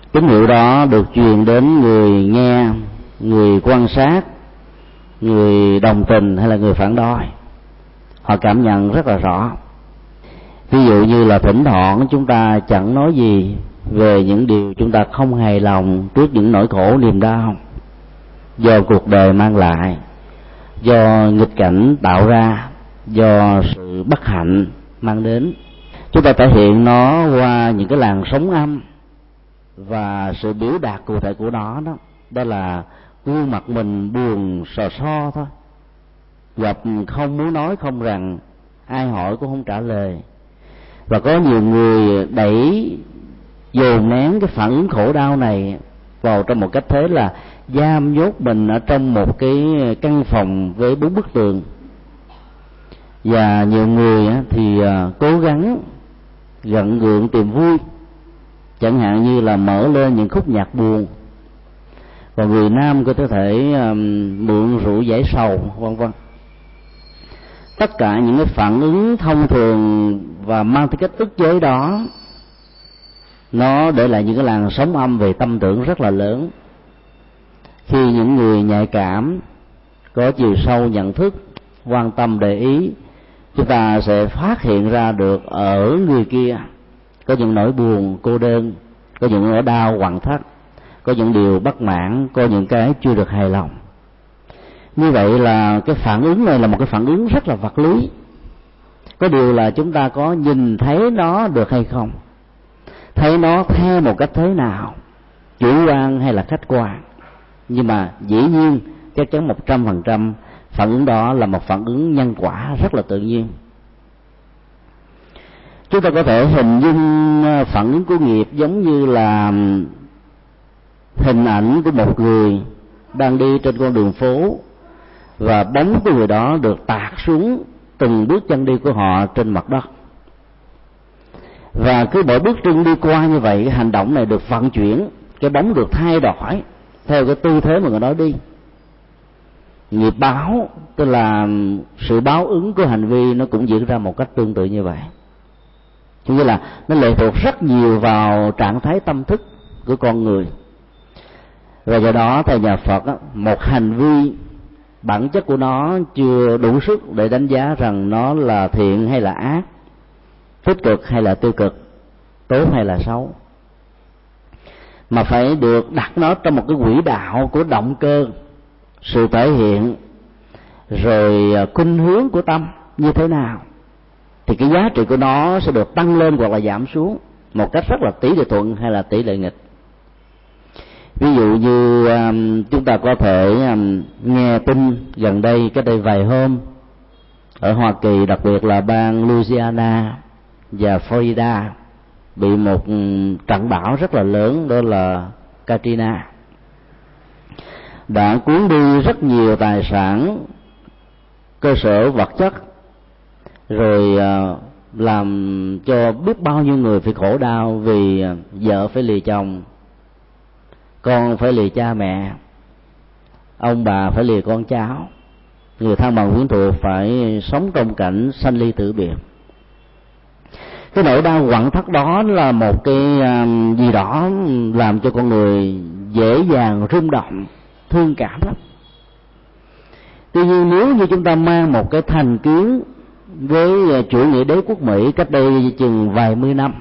Tín hiệu đó được truyền đến người nghe, người quan sát, người đồng tình hay là người phản đối. Họ cảm nhận rất là rõ. Ví dụ như là thỉnh thoảng chúng ta chẳng nói gì về những điều chúng ta không hài lòng trước những nỗi khổ niềm đau do cuộc đời mang lại, do nghịch cảnh tạo ra, do sự bất hạnh mang đến. Chúng ta thể hiện nó qua những cái làn sóng âm, và sự biểu đạt cụ thể của nó đó là gương mặt mình buồn sò so thôi, gặp không muốn nói không rằng, ai hỏi cũng không trả lời. Và có nhiều người đẩy dồn nén cái phản ứng khổ đau này vào trong một cách thế là giam nhốt mình ở trong một cái căn phòng với 4 bức tường. Và nhiều người thì cố gắng gắng gượng tìm vui, chẳng hạn như là mở lên những khúc nhạc buồn. Và người nam có thể mượn rượu giải sầu, vân vân. Tất cả những cái phản ứng thông thường và mang tính cách ức chế đó, nó để lại những cái làn sóng âm về tâm tưởng rất là lớn. Khi những người nhạy cảm, có chiều sâu nhận thức, quan tâm để ý, chúng ta sẽ phát hiện ra được ở người kia có những nỗi buồn cô đơn, có những nỗi đau quặn thắt, có những điều bất mãn, có những cái chưa được hài lòng. Như vậy là cái phản ứng này là một cái phản ứng rất là vật lý. Có điều là chúng ta có nhìn thấy nó được hay không, thấy nó theo một cách thế nào, chủ quan hay là khách quan. Nhưng mà dĩ nhiên chắc chắn 100% phản ứng đó là một phản ứng nhân quả rất là tự nhiên. Chúng ta có thể hình dung phản ứng của nghiệp giống như là hình ảnh của một người đang đi trên con đường phố, và bóng của người đó được tạt xuống từng bước chân đi của họ trên mặt đất. Và cứ mỗi bước chân đi qua như vậy, cái hành động này được vận chuyển, cái bóng được thay đổi theo cái tư thế mà người đó đi. Nghiệp báo, tức là sự báo ứng của hành vi, nó cũng diễn ra một cách tương tự như vậy. Cho nên là nó lệ thuộc rất nhiều vào trạng thái tâm thức của con người. Và do đó theo nhà Phật một hành vi bản chất của nó chưa đủ sức để đánh giá rằng nó là thiện hay là ác, tích cực hay là tiêu cực, tốt hay là xấu, mà phải được đặt nó trong một cái quỹ đạo của động cơ, sự thể hiện, rồi khuynh hướng của tâm như thế nào, thì cái giá trị của nó sẽ được tăng lên hoặc là giảm xuống một cách rất là tỷ lệ thuận hay là tỷ lệ nghịch. Ví dụ như chúng ta có thể nghe tin gần đây, cách đây vài hôm, ở Hoa Kỳ, đặc biệt là bang Louisiana và Florida, bị một trận bão rất là lớn, đó là Katrina, đã cuốn đi rất nhiều tài sản, cơ sở vật chất, rồi làm cho biết bao nhiêu người phải khổ đau vì vợ phải lìa chồng, con phải lìa cha mẹ, ông bà phải lìa con cháu, người thân bằng quyến thuộc phải sống trong cảnh sanh ly tử biệt. Cái nỗi đau quặn thắt đó là một cái gì đó làm cho con người dễ dàng rung động, thương cảm lắm. Tuy nhiên nếu như chúng ta mang một cái thành kiến với chủ nghĩa đế quốc Mỹ cách đây chừng vài mươi năm,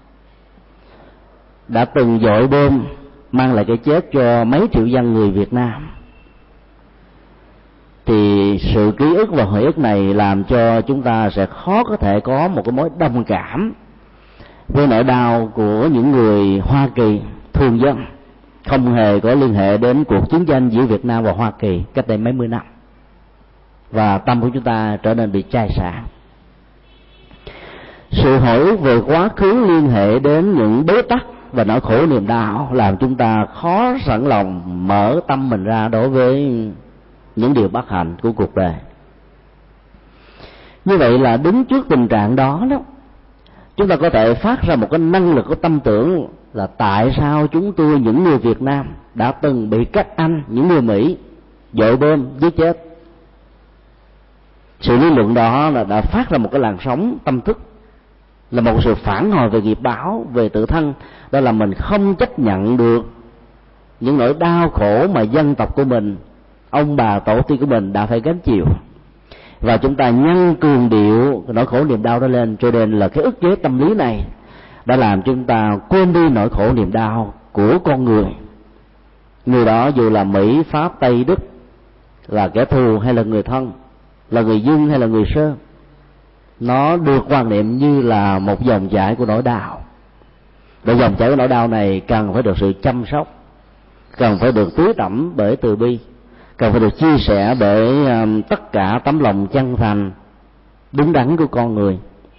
đã từng dội bom mang lại cái chết cho mấy triệu dân người Việt Nam, thì sự ký ức và hồi ức này làm cho chúng ta sẽ khó có thể có một cái mối đồng cảm với nỗi đau của những người Hoa Kỳ thường dân, không hề có liên hệ đến cuộc chiến tranh giữa Việt Nam và Hoa Kỳ cách đây mấy mươi năm, và tâm của chúng ta trở nên bị chai sạn. Sự hồi ức về quá khứ liên hệ đến những bế tắc và nỗi khổ niềm đau làm chúng ta khó sẵn lòng mở tâm mình ra đối với những điều bất hạnh của cuộc đời. Như vậy là đứng trước tình trạng đó, chúng ta có thể phát ra một cái năng lực của tâm tưởng là tại sao chúng tôi, những người Việt Nam, đã từng bị các anh, những người Mỹ dội bom giết chết. Sự lý luận đó là đã phát ra một cái làn sóng tâm thức là một sự phản hồi về nghiệp báo, về tự thân. Đó là mình không chấp nhận được những nỗi đau khổ mà dân tộc của mình, ông bà tổ tiên của mình đã phải gánh chịu, và chúng ta nhân cường điệu nỗi khổ niềm đau đó lên. Cho nên là cái ức chế tâm lý này đã làm chúng ta quên đi nỗi khổ niềm đau của con người. Người đó dù là Mỹ, Pháp, Tây, Đức, là kẻ thù hay là người thân, là người dân hay là người sơ, nó được quan niệm như là một dòng chảy của nỗi đau. Và dòng chảy của nỗi đau này cần phải được sự chăm sóc, cần phải được tưới tẩm bởi từ bi, cần phải được chia sẻ bởi tất cả tấm lòng chân thành đúng đắn của con người.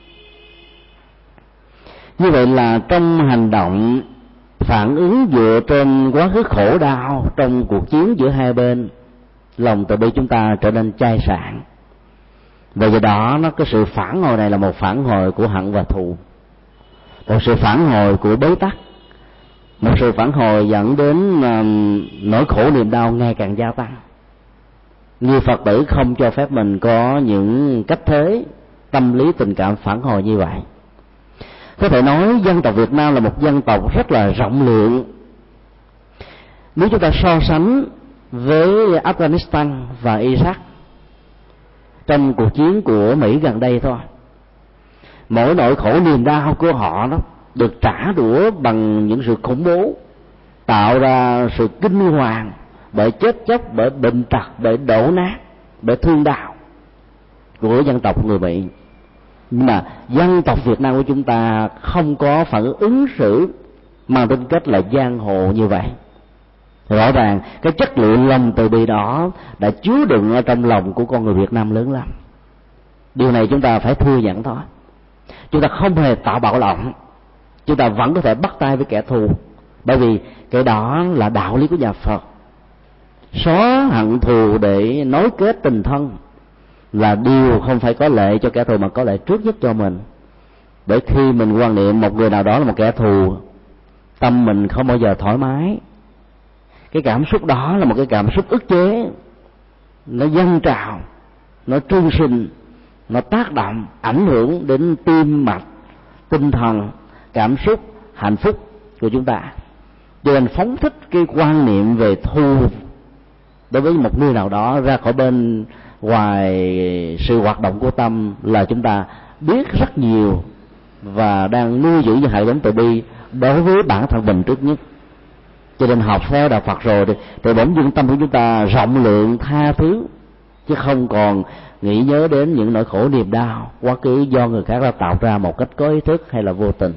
Như vậy là trong hành động phản ứng dựa trên quá khứ khổ đau trong cuộc chiến giữa hai bên, lòng từ bi chúng ta trở nên chai sạn. Và do đó cái sự phản hồi này là một phản hồi của hận và thù, một sự phản hồi của bế tắc, một sự phản hồi dẫn đến nỗi khổ niềm đau ngày càng gia tăng. Như Phật tử không cho phép mình có những cách thế tâm lý tình cảm phản hồi như vậy. Có thể nói dân tộc Việt Nam là một dân tộc rất là rộng lượng. Nếu chúng ta so sánh với Afghanistan và Iraq trong cuộc chiến của Mỹ gần đây thôi, mỗi nỗi khổ niềm đau của họ đó được trả đũa bằng những sự khủng bố, tạo ra sự kinh hoàng bởi chết chóc, bởi bệnh tật, bởi đổ nát, bởi thương đau của dân tộc người Mỹ. Nhưng mà dân tộc Việt Nam của chúng ta không có phản ứng xử mang tính cách là giang hồ như vậy. Rõ ràng cái chất lượng lòng từ bi đó đã chứa đựng ở trong lòng của con người Việt Nam lớn lắm. Điều này chúng ta phải thừa nhận thôi. Chúng ta không hề tạo bạo động, chúng ta vẫn có thể bắt tay với kẻ thù, bởi vì cái đó là đạo lý của nhà Phật. Xóa hận thù để nối kết tình thân là điều không phải có lệ cho kẻ thù, mà có lệ trước nhất cho mình. Bởi khi mình quan niệm một người nào đó là một kẻ thù, tâm mình không bao giờ thoải mái. Cái cảm xúc đó là một cái cảm xúc ức chế, nó dâng trào, nó trương sinh, nó tác động, ảnh hưởng đến tim mạch, tinh thần, cảm xúc, hạnh phúc của chúng ta. Cho nên phóng thích cái quan niệm về thù đối với một người nào đó ra khỏi bên ngoài sự hoạt động của tâm là chúng ta biết rất nhiều và đang nuôi dưỡng những hệ thống từ bi đối với bản thân mình trước nhất. Cho nên học theo đạo Phật rồi thì bỗng dưng tâm của chúng ta rộng lượng, tha thứ, chứ không còn nghĩ nhớ đến những nỗi khổ niềm đau quá khứ do người khác đã tạo ra một cách có ý thức hay là vô tình.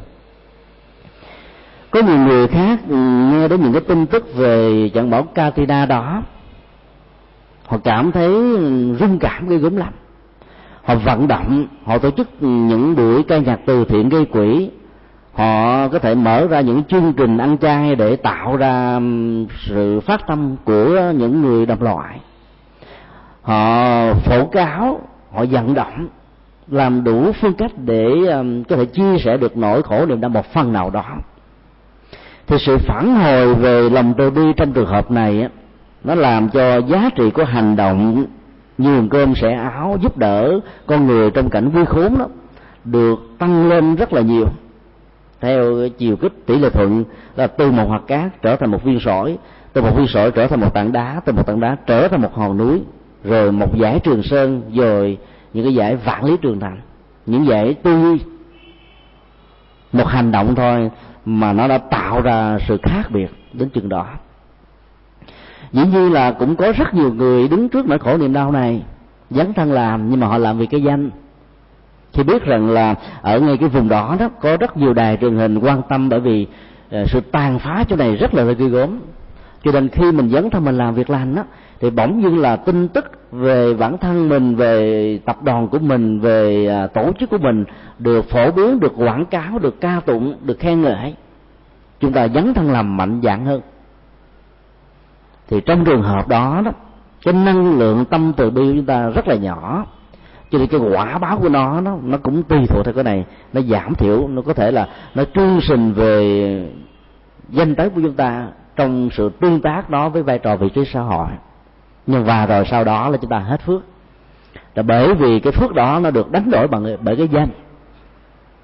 Có nhiều người khác nghe đến những cái tin tức về trận bão Katrina đó, họ cảm thấy rung cảm ghê gớm lắm. Họ vận động, họ tổ chức những buổi ca nhạc từ thiện gây quỹ, họ có thể mở ra những chương trình ăn chay để tạo ra sự phát tâm của những người đồng loại. Họ phổ cáo, họ vận động, làm đủ phương cách để có thể chia sẻ được nỗi khổ niềm đau một phần nào đó. Thì sự phản hồi về lòng từ bi trong trường hợp này nó làm cho giá trị của hành động nhường cơm sẻ áo, giúp đỡ con người trong cảnh nguy khốn đó được tăng lên rất là nhiều. Theo chiều kích tỷ lệ thuận là từ một hạt cát trở thành một viên sỏi, từ một viên sỏi trở thành một tảng đá, từ một tảng đá trở thành một hòn núi, rồi một dải Trường Sơn, rồi những cái dải vạn lý Trường Thành, những dải tư duy. Một hành động thôi mà nó đã tạo ra sự khác biệt đến chừng đó. Dĩ nhiên là cũng có rất nhiều người đứng trước nỗi khổ niềm đau này dấn thân làm, nhưng mà họ làm vì cái danh. Khi biết rằng là ở ngay cái vùng đó đó có rất nhiều đài truyền hình quan tâm, bởi vì sự tàn phá chỗ này rất là ghê gớm, cho nên khi mình dấn thân mình làm việc lành đó, thì bỗng dưng là tin tức về bản thân mình, về tập đoàn của mình, về tổ chức của mình được phổ biến, được quảng cáo, được ca tụng, được khen ngợi. Chúng ta dấn thân làm mạnh dạn hơn. Thì trong trường hợp đó đó, cái năng lượng tâm từ bi của chúng ta rất là nhỏ, cho nên cái quả báo của nó cũng tùy thuộc theo cái này, nó giảm thiểu, nó có thể là nó trương sình về danh tới của chúng ta trong sự tương tác đó với vai trò vị trí xã hội. Nhưng và rồi sau đó là chúng ta hết phước, là bởi vì cái phước đó nó được đánh đổi bởi cái danh.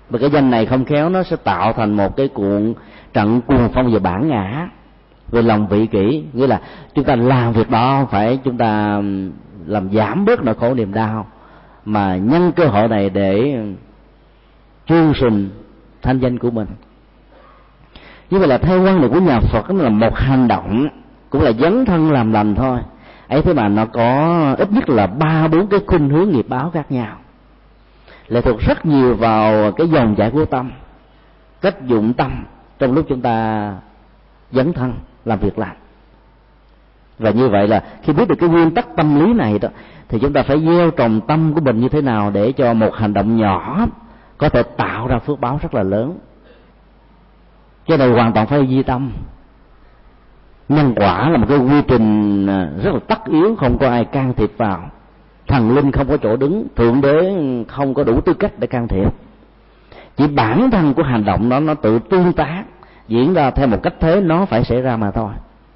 Và cái danh này không khéo nó sẽ tạo thành một cái trận cuồng phong về bản ngã, về lòng vị kỷ. Nghĩa là chúng ta làm việc đó không phải chúng ta làm giảm bớt nỗi khổ niềm đau, mà nhân cơ hội này để trương sùng thanh danh của mình. Như vậy là theo quan niệm của nhà Phật, nó là một hành động, cũng là dấn thân làm lành thôi ấy, thế mà nó có ít nhất là 3-4 cái khuynh hướng nghiệp báo khác nhau, lệ thuộc rất nhiều vào cái dòng chảy của tâm, cách dụng tâm trong lúc chúng ta dấn thân làm việc lành. Và như vậy là khi biết được cái nguyên tắc tâm lý này đó, thì chúng ta phải gieo trồng tâm của mình như thế nào để cho một hành động nhỏ có thể tạo ra phước báo rất là lớn. Cái này hoàn toàn phải di tâm. Nhân quả là một cái quy trình rất là tất yếu, không có ai can thiệp vào. Thần linh không có chỗ đứng, thượng đế không có đủ tư cách để can thiệp. Chỉ bản thân của hành động đó nó tự tương tác, diễn ra theo một cách thế nó phải xảy ra mà thôi.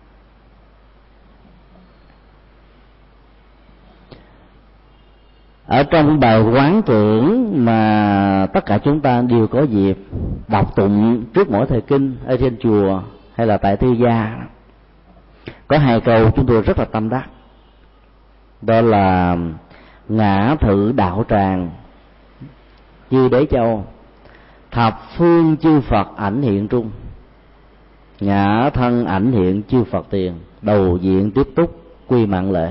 Ở trong bài quán tưởng mà tất cả chúng ta đều có dịp đọc tụng trước mỗi thời kinh ở trên chùa hay là tại tư gia, có 2 câu chúng tôi rất là tâm đắc. Đó là ngã thử đạo tràng chư đế châu, thập phương chư Phật ảnh hiện trung, ngã thân ảnh hiện chư Phật tiền, đầu diện tiếp túc quy mạng lễ.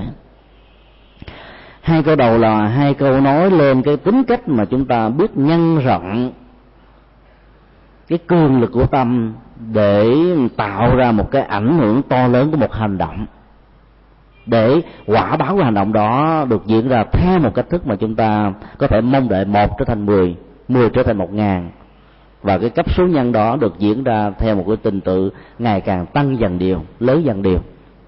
2 câu đầu là 2 câu nói lên cái tính cách mà chúng ta biết nhân rộng cái cường lực của tâm để tạo ra một cái ảnh hưởng to lớn của một hành động, để quả báo của hành động đó được diễn ra theo một cách thức mà chúng ta có thể mong đợi 1 trở thành 10, 10 trở thành 1000, và cái cấp số nhân đó được diễn ra theo một cái trình tự ngày càng tăng dần điều, lớn dần điều.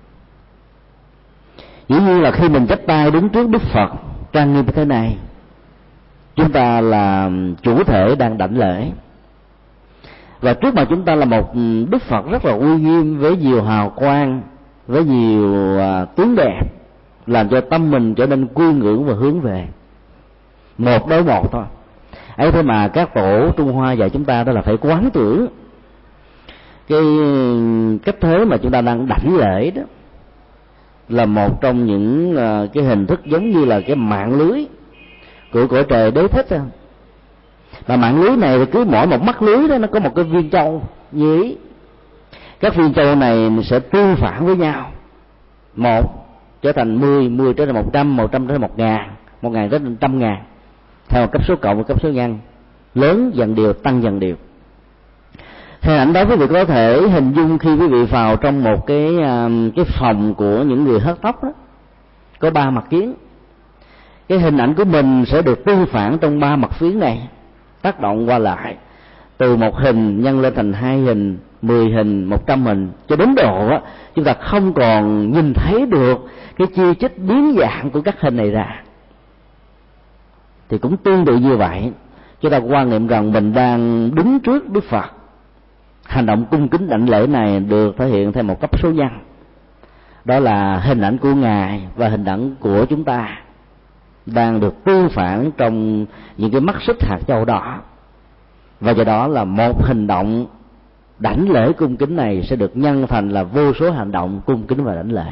Dĩ nhiên là khi mình chắp tay đứng trước Đức Phật trang nghiêm như thế này, chúng ta là chủ thể đang đảnh lễ, và trước mặt chúng ta là một Đức Phật rất là uy nghiêm với nhiều hào quang, với nhiều tướng đẹp, làm cho tâm mình trở nên quy ngưỡng và hướng về. 1 đối 1 thôi ấy, thế mà các tổ Trung Hoa dạy chúng ta đó là phải quán tưởng cái cách thế mà chúng ta đang đảnh lễ đó là một trong những cái hình thức giống như là cái mạng lưới của cõi trời đế thích. Và mạng lưới này thì cứ mỗi một mắt lưới đó nó có một cái viên châu như ý. Các viên châu này sẽ tương phản với nhau, 1 trở thành 10, 10 trở thành 100, 100 trở thành 1000, 1000 trở thành 100.000, theo cấp số cộng và cấp số nhân, lớn dần đều, tăng dần đều. Hình ảnh đó quý vị có thể hình dung khi quý vị vào trong một cái phòng của những người hớt tóc đó, có 3 mặt kiến. Cái hình ảnh của mình sẽ được tương phản trong 3 mặt phiến này, tác động qua lại, từ 1 hình nhân lên thành 2 hình, 10 hình, 100 hình, cho đến độ đó, chúng ta không còn nhìn thấy được cái chi chít biến dạng của các hình này ra. Thì cũng tương tự như vậy, chúng ta quan niệm rằng mình đang đứng trước Đức Phật. Hành động cung kính đảnh lễ này được thể hiện theo một cấp số nhân, đó là hình ảnh của Ngài và hình ảnh của chúng ta đang được tương phản trong những cái mắt xích hạt châu đỏ, và do đó là một hành động đảnh lễ cung kính này sẽ được nhân thành là vô số hành động cung kính và đảnh lễ.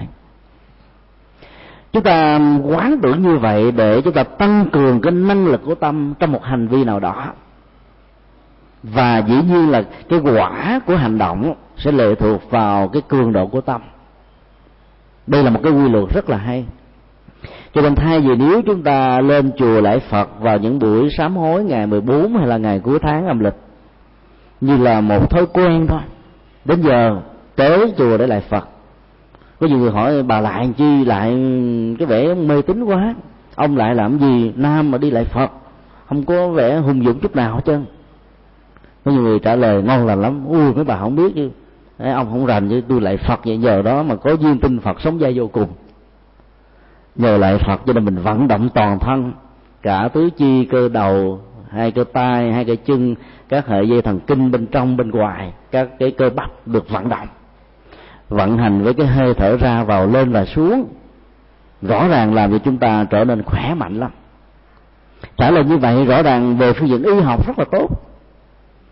Chúng ta quán tưởng như vậy để chúng ta tăng cường cái năng lực của tâm trong một hành vi nào đó, và dĩ nhiên là cái quả của hành động sẽ lệ thuộc vào cái cường độ của tâm. Đây là một cái quy luật rất là hay. Cho nên thay vì nếu chúng ta lên chùa lạy Phật vào những buổi sám hối ngày 14 hay là ngày cuối tháng âm lịch như là một thói quen thôi, đến giờ tới chùa để lạy Phật, có nhiều người hỏi bà lại làm chi, lại cái vẻ mê tín quá, ông lại làm gì, nam mà đi lạy Phật không có vẻ hùng dũng chút nào hết trơn. Có nhiều người trả lời ngon lành lắm, ui mấy bà không biết chứ, ông không rành chứ tôi lạy Phật vậy, giờ đó mà có duyên tin Phật sống dai vô cùng. Nhờ lạy Phật cho nên mình vận động toàn thân, cả tứ chi, cơ đầu, 2 cơ tay, 2 cơ chân, các hệ dây thần kinh bên trong bên ngoài, các cái cơ bắp được vận động, vận hành với cái hơi thở ra vào lên và xuống, rõ ràng làm cho chúng ta trở nên khỏe mạnh lắm. Trả lời như vậy rõ ràng về phương diện y học rất là tốt.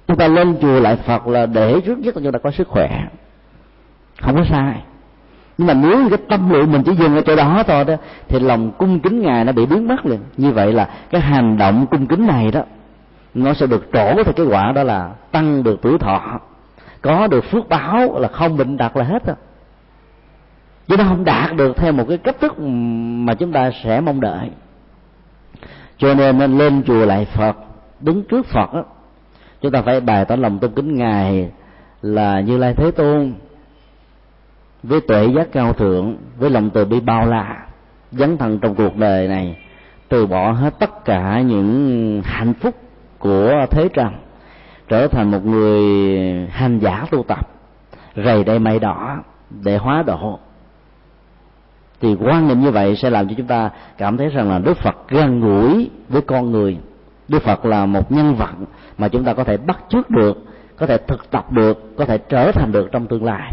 Chúng ta lên chùa lại Phật là để trước nhất là chúng ta có sức khỏe, không có sai. Nhưng mà nếu cái tâm lượng mình chỉ dừng ở chỗ đó thôi đó, thì lòng cung kính Ngài nó bị biến mất liền. Như vậy là cái hành động cung kính này đó, nó sẽ được trổ theo cái quả đó là tăng được tuổi thọ, có được phước báo, là không bệnh tật là hết rồi. Chứ nó không đạt được theo một cái cách thức mà chúng ta sẽ mong đợi. Cho nên lên chùa lại Phật, đứng trước Phật đó, chúng ta phải bày tỏ lòng tôn kính Ngài là Như Lai Thế Tôn, với tuệ giác cao thượng, với lòng từ bi bao la, dấn thân trong cuộc đời này, từ bỏ hết tất cả những hạnh phúc của thế trần, trở thành một người hành giả tu tập, rầy đầy mây đỏ để hóa độ. Thì quan niệm như vậy sẽ làm cho chúng ta cảm thấy rằng là Đức Phật gần gũi với con người. Đức Phật là một nhân vật mà chúng ta có thể bắt chước được, có thể thực tập được, có thể trở thành được trong tương lai.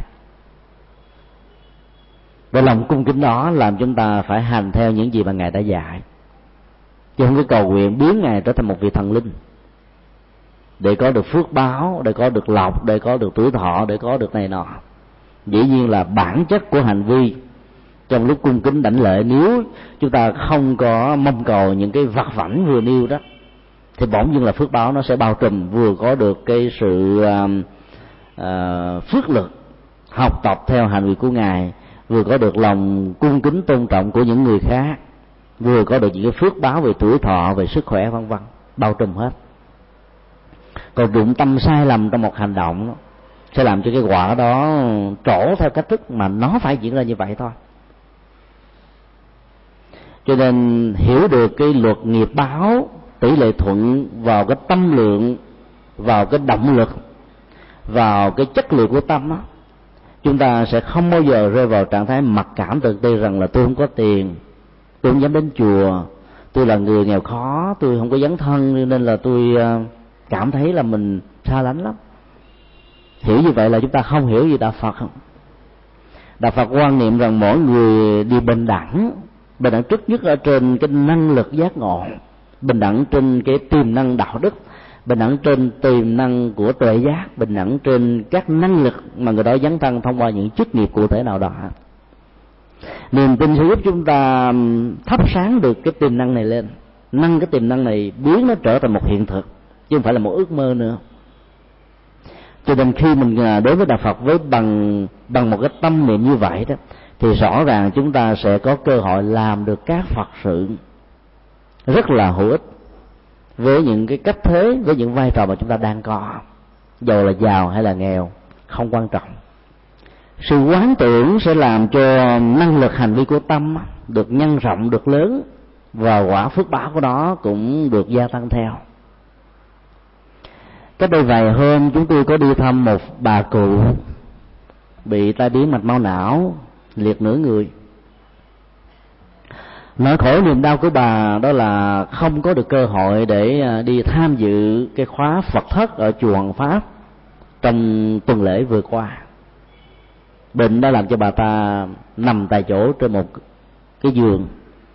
Và lòng cung kính đó làm chúng ta phải hành theo những gì mà Ngài đã dạy, chứ không có cầu nguyện biến Ngài trở thành một vị thần linh để có được phước báo, để có được lộc, để có được tuổi thọ, để có được này nọ. Dĩ nhiên là bản chất của hành vi trong lúc cung kính đảnh lễ, nếu chúng ta không có mong cầu những cái vặt vãnh vừa nêu đó, thì bỗng nhiên là phước báo nó sẽ bao trùm, vừa có được cái sự phước lực học tập theo hành vi của Ngài, vừa có được lòng cung kính tôn trọng của những người khác, vừa có được những cái phước báo về tuổi thọ, về sức khỏe vân vân, bao trùm hết. Còn dụng tâm sai lầm trong một hành động đó, sẽ làm cho cái quả đó trổ theo cách thức mà nó phải diễn ra như vậy thôi. Cho nên hiểu được cái luật nghiệp báo, tỷ lệ thuận vào cái tâm lượng, vào cái động lực, vào cái chất liệu của tâm đó, chúng ta sẽ không bao giờ rơi vào trạng thái mặc cảm tự ti rằng là tôi không có tiền, tôi không dám đến chùa, tôi là người nghèo khó, tôi không có dấn thân nên là tôi cảm thấy là mình xa lánh lắm. Hiểu như vậy là chúng ta không hiểu gì Đạo Phật không. Đạo Phật quan niệm rằng mỗi người đều bình đẳng trước nhất ở trên cái năng lực giác ngộ, bình đẳng trên cái tiềm năng đạo đức, bình đẳng trên tiềm năng của tuệ giác, bình đẳng trên các năng lực mà người đó dấn thân thông qua những chức nghiệp cụ thể nào đó. Niềm tin sẽ giúp chúng ta thắp sáng được cái tiềm năng này lên, nâng cái tiềm năng này, biến nó trở thành một hiện thực, chứ không phải là một ước mơ nữa. Cho nên khi mình đối với Đạo Phật với bằng một cái tâm niệm như vậy đó, thì rõ ràng chúng ta sẽ có cơ hội làm được các Phật sự rất là hữu ích với những cái cách thế, với những vai trò mà chúng ta đang có, dầu là giàu hay là nghèo không quan trọng. Sự quán tưởng sẽ làm cho năng lực hành vi của tâm được nhân rộng, được lớn, và quả phước báo của nó cũng được gia tăng theo. Cách đây vài hôm chúng tôi có đi thăm một bà cụ bị tai biến mạch máu não, liệt nửa người. Nỗi khổ niềm đau của bà đó là không có được cơ hội để đi tham dự cái khóa Phật thất ở chùa Hoàng Pháp trong tuần lễ vừa qua. Bệnh đã làm cho bà ta nằm tại chỗ trên một cái giường.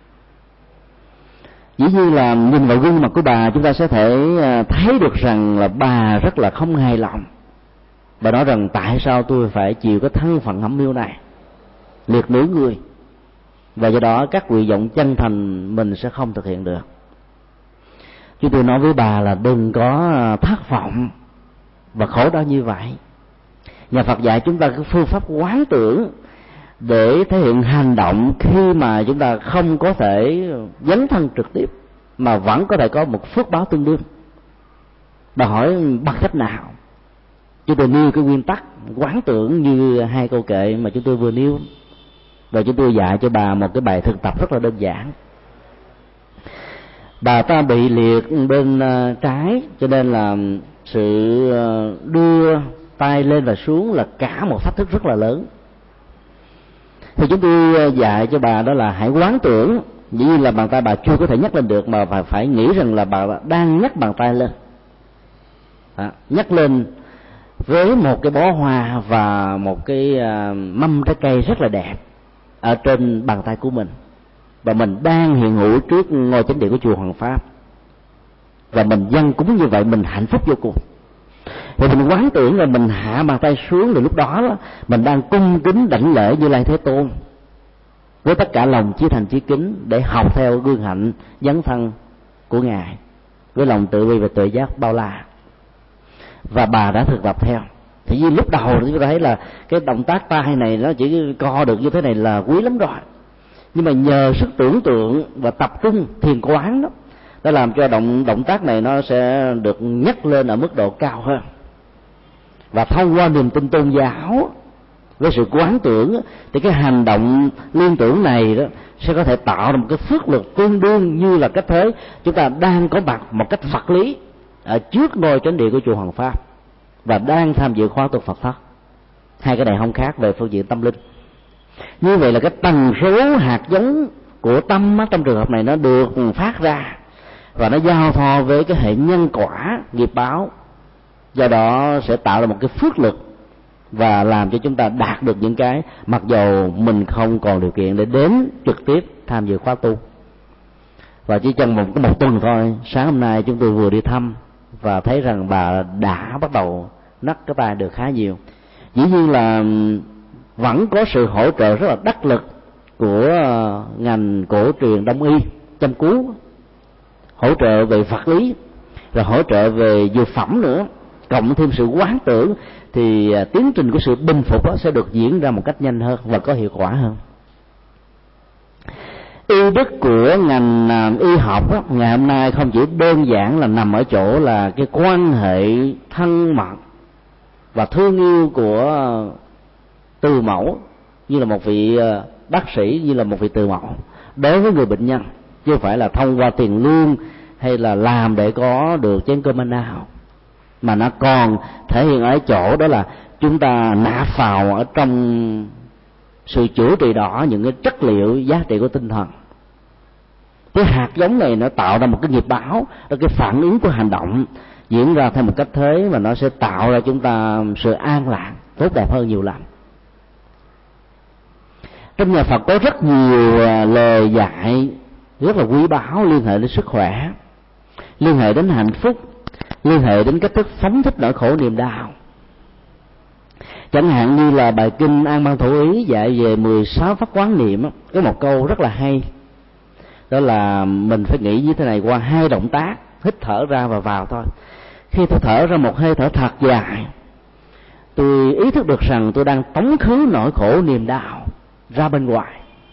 Dĩ nhiên là nhìn vào gương mặt của bà, chúng ta sẽ thể thấy được rằng là bà rất là không hài lòng. Bà nói rằng tại sao tôi phải chịu cái thân phận hẩm hiu này, liệt nửa người, và do đó các nguyện vọng chân thành mình sẽ không thực hiện được. Chúng tôi nói với bà là đừng có thất vọng và khổ đau như vậy. Nhà Phật dạy chúng ta cái phương pháp quán tưởng để thể hiện hành động khi mà chúng ta không có thể dấn thân trực tiếp mà vẫn có thể có một phước báo tương đương. Bà hỏi bằng cách nào? Chúng tôi nêu cái nguyên tắc quán tưởng như hai câu kệ mà chúng tôi vừa nêu, và chúng tôi dạy cho bà một cái bài thực tập rất là đơn giản. Bà ta bị liệt bên trái, cho nên là sự đưa tay lên và xuống là cả một thách thức rất là lớn. Thì chúng tôi dạy cho bà đó là hãy quán tưởng, dĩ nhiên là bàn tay bà chưa có thể nhấc lên được, mà phải nghĩ rằng là bà đang nhấc bàn tay lên, nhấc lên với một cái bó hoa và một cái mâm trái cây rất là đẹp ở trên bàn tay của mình, và mình đang hiện hữu trước ngôi chánh điện của chùa Hoàng Pháp, và mình dâng cúng như vậy mình hạnh phúc vô cùng. Và mình quán tưởng là mình hạ bàn tay xuống, thì lúc đó mình đang cung kính đảnh lễ Như Lai Thế Tôn với tất cả lòng chí thành chí kính, để học theo gương hạnh dấn thân của Ngài với lòng tự bi và tự giác bao la. Và bà đã thực tập theo. Thì như lúc đầu chúng ta thấy là cái động tác tay này nó chỉ co được như thế này là quý lắm rồi, nhưng mà nhờ sức tưởng tượng và tập trung thiền quán đó, nó làm cho động tác này nó sẽ được nhắc lên ở mức độ cao hơn. Và thông qua niềm tin tôn giáo với sự quán tưởng, thì cái hành động liên tưởng này đó sẽ có thể tạo ra một cái phước lực tương đương như là cách thế chúng ta đang có mặt một cách vật lý ở trước ngôi chánh điện của chùa Hoàng Pháp và đang tham dự khóa tu Phật thất. Hai cái này không khác về phương diện tâm linh. Như vậy là cái tần số hạt giống của tâm trong trường hợp này nó được phát ra và nó giao thoa với cái hệ nhân quả nghiệp báo, do đó sẽ tạo ra một cái phước lực và làm cho chúng ta đạt được những cái mặc dầu mình không còn điều kiện để đến trực tiếp tham dự khóa tu. Và chỉ trong một tuần thôi, sáng hôm nay chúng tôi vừa đi thăm và thấy rằng bà đã bắt đầu nắc cái tay được khá nhiều. Dĩ nhiên là vẫn có sự hỗ trợ rất là đắc lực của ngành cổ truyền đông y châm cứu, hỗ trợ về vật lý, rồi hỗ trợ về dược phẩm nữa, cộng thêm sự quán tưởng, thì tiến trình của sự bình phục đó sẽ được diễn ra một cách nhanh hơn và có hiệu quả hơn. Y đức của ngành y học đó, ngày hôm nay không chỉ đơn giản là nằm ở chỗ là cái quan hệ thân mật và thương yêu của từ mẫu như là một vị bác sĩ, như là một vị từ mẫu đối với người bệnh nhân, chứ không phải là thông qua tiền lương hay là làm để có được chén cơm ăn nào, mà nó còn thể hiện ở chỗ đó là chúng ta nạp vào ở trong sự chữa trị đó những cái chất liệu giá trị của tinh thần. Cái hạt giống này nó tạo ra một cái nghiệp báo, đó cái phản ứng của hành động diễn ra theo một cách thế mà nó sẽ tạo ra chúng ta sự an lạc tốt đẹp hơn nhiều lắm. Trong nhà Phật có rất nhiều lời dạy rất là quý báu liên hệ đến sức khỏe, liên hệ đến hạnh phúc, liên hệ đến cách thức phóng thích nỗi khổ niềm đau. Chẳng hạn như là bài kinh An Ban Thủ Ý dạy về 16 pháp quán niệm, có một câu rất là hay, đó là mình phải nghĩ như thế này qua hai động tác hít thở ra và vào thôi. Khi tôi thở ra một hơi thở thật dài, tôi ý thức được rằng tôi đang tống khứ nỗi khổ niềm đau ra bên ngoài.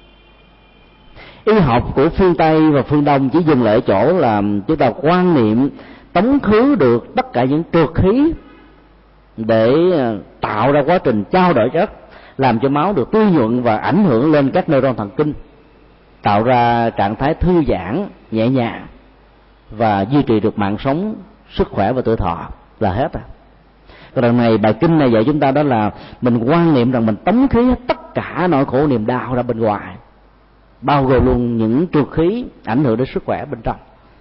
Y học của phương Tây và phương Đông chỉ dừng lại ở chỗ là chúng ta quan niệm tống khứ được tất cả những trượt khí để tạo ra quá trình trao đổi chất, làm cho máu được tươi nhuận và ảnh hưởng lên các neuron thần kinh, tạo ra trạng thái thư giãn nhẹ nhàng và duy trì được mạng sống, sức khỏe và tuổi thọ là hết rồi. Còn đằng này bài kinh này dạy chúng ta đó là mình quan niệm rằng mình tống khí tất cả nỗi khổ niềm đau ra bên ngoài, bao gồm luôn những trượt khí ảnh hưởng đến sức khỏe bên trong.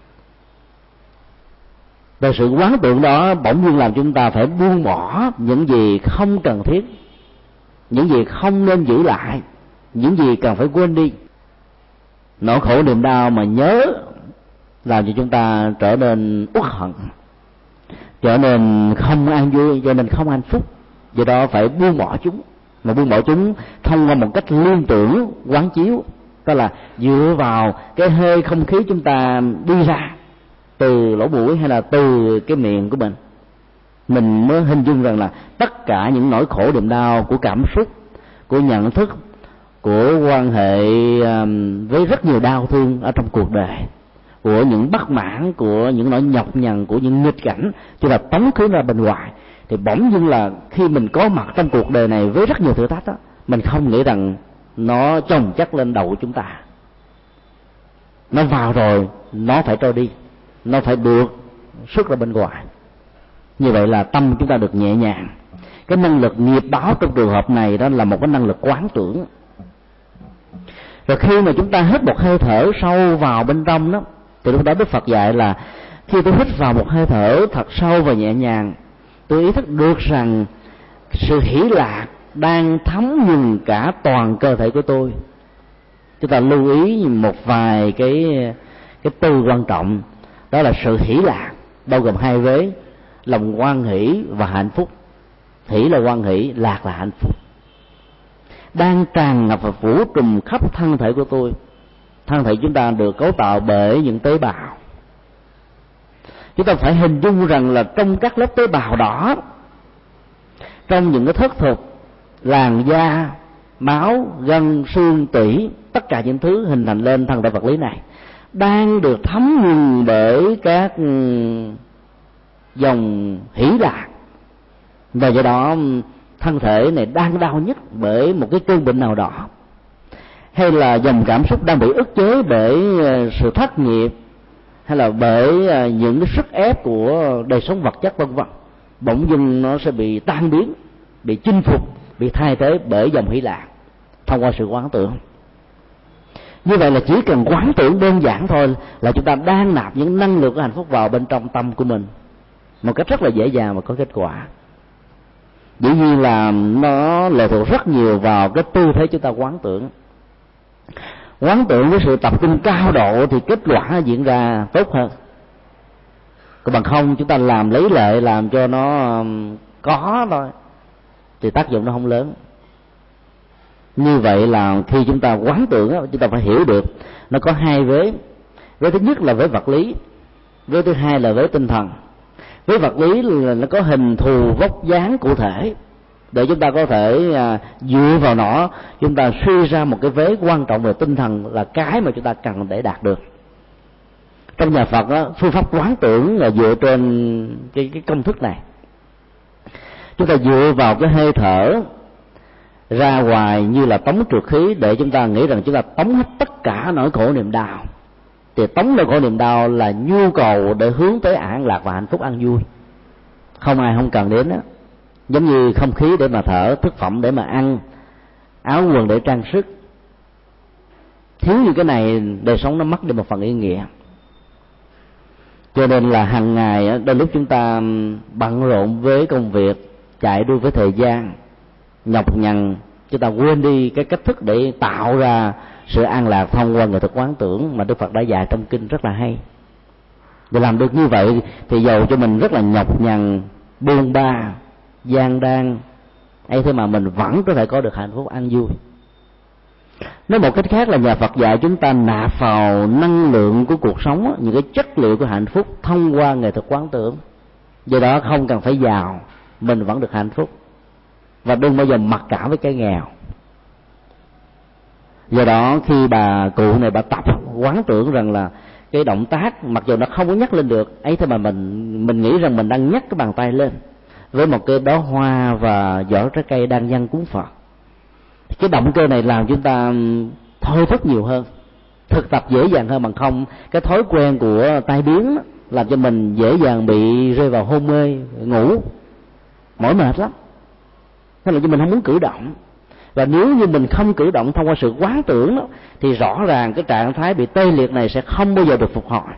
Và sự quán tưởng đó bỗng nhiên làm chúng ta phải buông bỏ những gì không cần thiết, những gì không nên giữ lại, những gì cần phải quên đi. Nỗi khổ niềm đau mà nhớ làm cho chúng ta trở nên uất hận, trở nên không an vui, cho nên không hạnh phúc. Do đó phải buông bỏ chúng, mà buông bỏ chúng thông qua một cách liên tưởng quán chiếu, đó là dựa vào cái hơi không khí chúng ta đi ra từ lỗ mũi hay là từ cái miệng của mình mới hình dung rằng là tất cả những nỗi khổ niềm đau của cảm xúc, của nhận thức, của quan hệ với rất nhiều đau thương ở trong cuộc đời, của những bất mãn, của những nỗi nhọc nhằn, của những nghịch cảnh chúng ta tống khứ ra bên ngoài. Thì bỗng dưng là khi mình có mặt trong cuộc đời này với rất nhiều thử thách đó, mình không nghĩ rằng nó chồng chất lên đầu chúng ta. Nó vào rồi nó phải trôi đi, nó phải được xuất ra bên ngoài. Như vậy là tâm chúng ta được nhẹ nhàng. Cái năng lực nghiệp báo trong trường hợp này đó là một cái năng lực quán tưởng. Rồi khi mà chúng ta hít một hơi thở sâu vào bên trong đó, thì lúc đó Đức Phật dạy là khi tôi hít vào một hơi thở thật sâu và nhẹ nhàng, tôi ý thức được rằng sự hỷ lạc đang thấm nhuần cả toàn cơ thể của tôi. Chúng ta lưu ý một vài cái từ quan trọng, đó là sự hỷ lạc bao gồm hai vế, lòng hoan hỷ và hạnh phúc. Hỷ là hoan hỷ, lạc là hạnh phúc, đang tràn ngập và phủ trùm khắp thân thể của tôi. Thân thể chúng ta được cấu tạo bởi những tế bào. Chúng ta phải hình dung rằng là trong các lớp tế bào đó, trong những cái thất thục, làn da, máu, gân, xương, tủy, tất cả những thứ hình thành lên thân thể vật lý này đang được thấm nhuần bởi các dòng hỷ lạc, và do đó thân thể này đang đau nhất bởi một cái cơn bệnh nào đó, hay là dòng cảm xúc đang bị ức chế bởi sự thất nghiệp, hay là bởi những cái sức ép của đời sống vật chất vân vân, bỗng dưng nó sẽ bị tan biến, bị chinh phục, bị thay thế bởi dòng hỷ lạc thông qua sự quán tưởng. Như vậy là chỉ cần quán tưởng đơn giản thôi là chúng ta đang nạp những năng lượng của hạnh phúc vào bên trong tâm của mình một cách rất là dễ dàng và có kết quả. Dĩ nhiên là nó lệ thuộc rất nhiều vào cái tư thế chúng ta quán tưởng. Quán tưởng với sự tập trung cao độ thì kết quả diễn ra tốt hơn. Còn bằng không chúng ta làm lấy lệ, làm cho nó có thôi thì tác dụng nó không lớn. Như vậy là khi chúng ta quán tưởng, chúng ta phải hiểu được nó có hai vế. Vế thứ nhất là vế vật lý, vế thứ hai là vế tinh thần. Vế vật lý là nó có hình thù vóc dáng cụ thể, để chúng ta có thể dựa vào nó, chúng ta suy ra một cái vế quan trọng về tinh thần là cái mà chúng ta cần để đạt được. Trong nhà Phật đó, phương pháp quán tưởng là dựa trên cái công thức này. Chúng ta dựa vào cái hơi thở ra ngoài như là tống trượt khí, để chúng ta nghĩ rằng chúng ta tống hết tất cả nỗi khổ niềm đau. Thì tống nỗi khổ niềm đau là nhu cầu để hướng tới an lạc và hạnh phúc an vui, không ai không cần đến đó. Giống như không khí để mà thở, thực phẩm để mà ăn, áo quần để trang sức. Thiếu như cái này, đời sống nó mất đi một phần ý nghĩa. Cho nên là hàng ngày đôi lúc chúng ta bận rộn với công việc, chạy đua với thời gian, nhọc nhằn, chúng ta quên đi cái cách thức để tạo ra sự an lạc thông qua nghệ thuật quán tưởng mà Đức Phật đã dạy trong kinh rất là hay. Để làm được như vậy thì dầu cho mình rất là nhọc nhằn, buông ba, gian nan ấy, thế mà mình vẫn có thể có được hạnh phúc an vui. Nói một cách khác là nhà Phật dạy chúng ta nạp vào năng lượng của cuộc sống những cái chất liệu của hạnh phúc thông qua nghệ thuật quán tưởng. Do đó không cần phải giàu, mình vẫn được hạnh phúc, và đừng bao giờ mặc cảm với cái nghèo. Do đó khi bà cụ này bà tập quán tưởng rằng là cái động tác mặc dù nó không có nhắc lên được ấy, thế mà mình nghĩ rằng mình đang nhắc cái bàn tay lên với một cái đóa hoa và giỏ trái cây đang dâng cúng Phật. Cái động cơ này làm chúng ta thôi thúc nhiều hơn, thực tập dễ dàng hơn. Bằng không cái thói quen của tai biến làm cho mình dễ dàng bị rơi vào hôn mê, ngủ, mỏi mệt lắm. Thế là cho mình không muốn cử động. Và nếu như mình không cử động thông qua sự quán tưởng đó, thì rõ ràng cái trạng thái bị tê liệt này sẽ không bao giờ được phục hồi.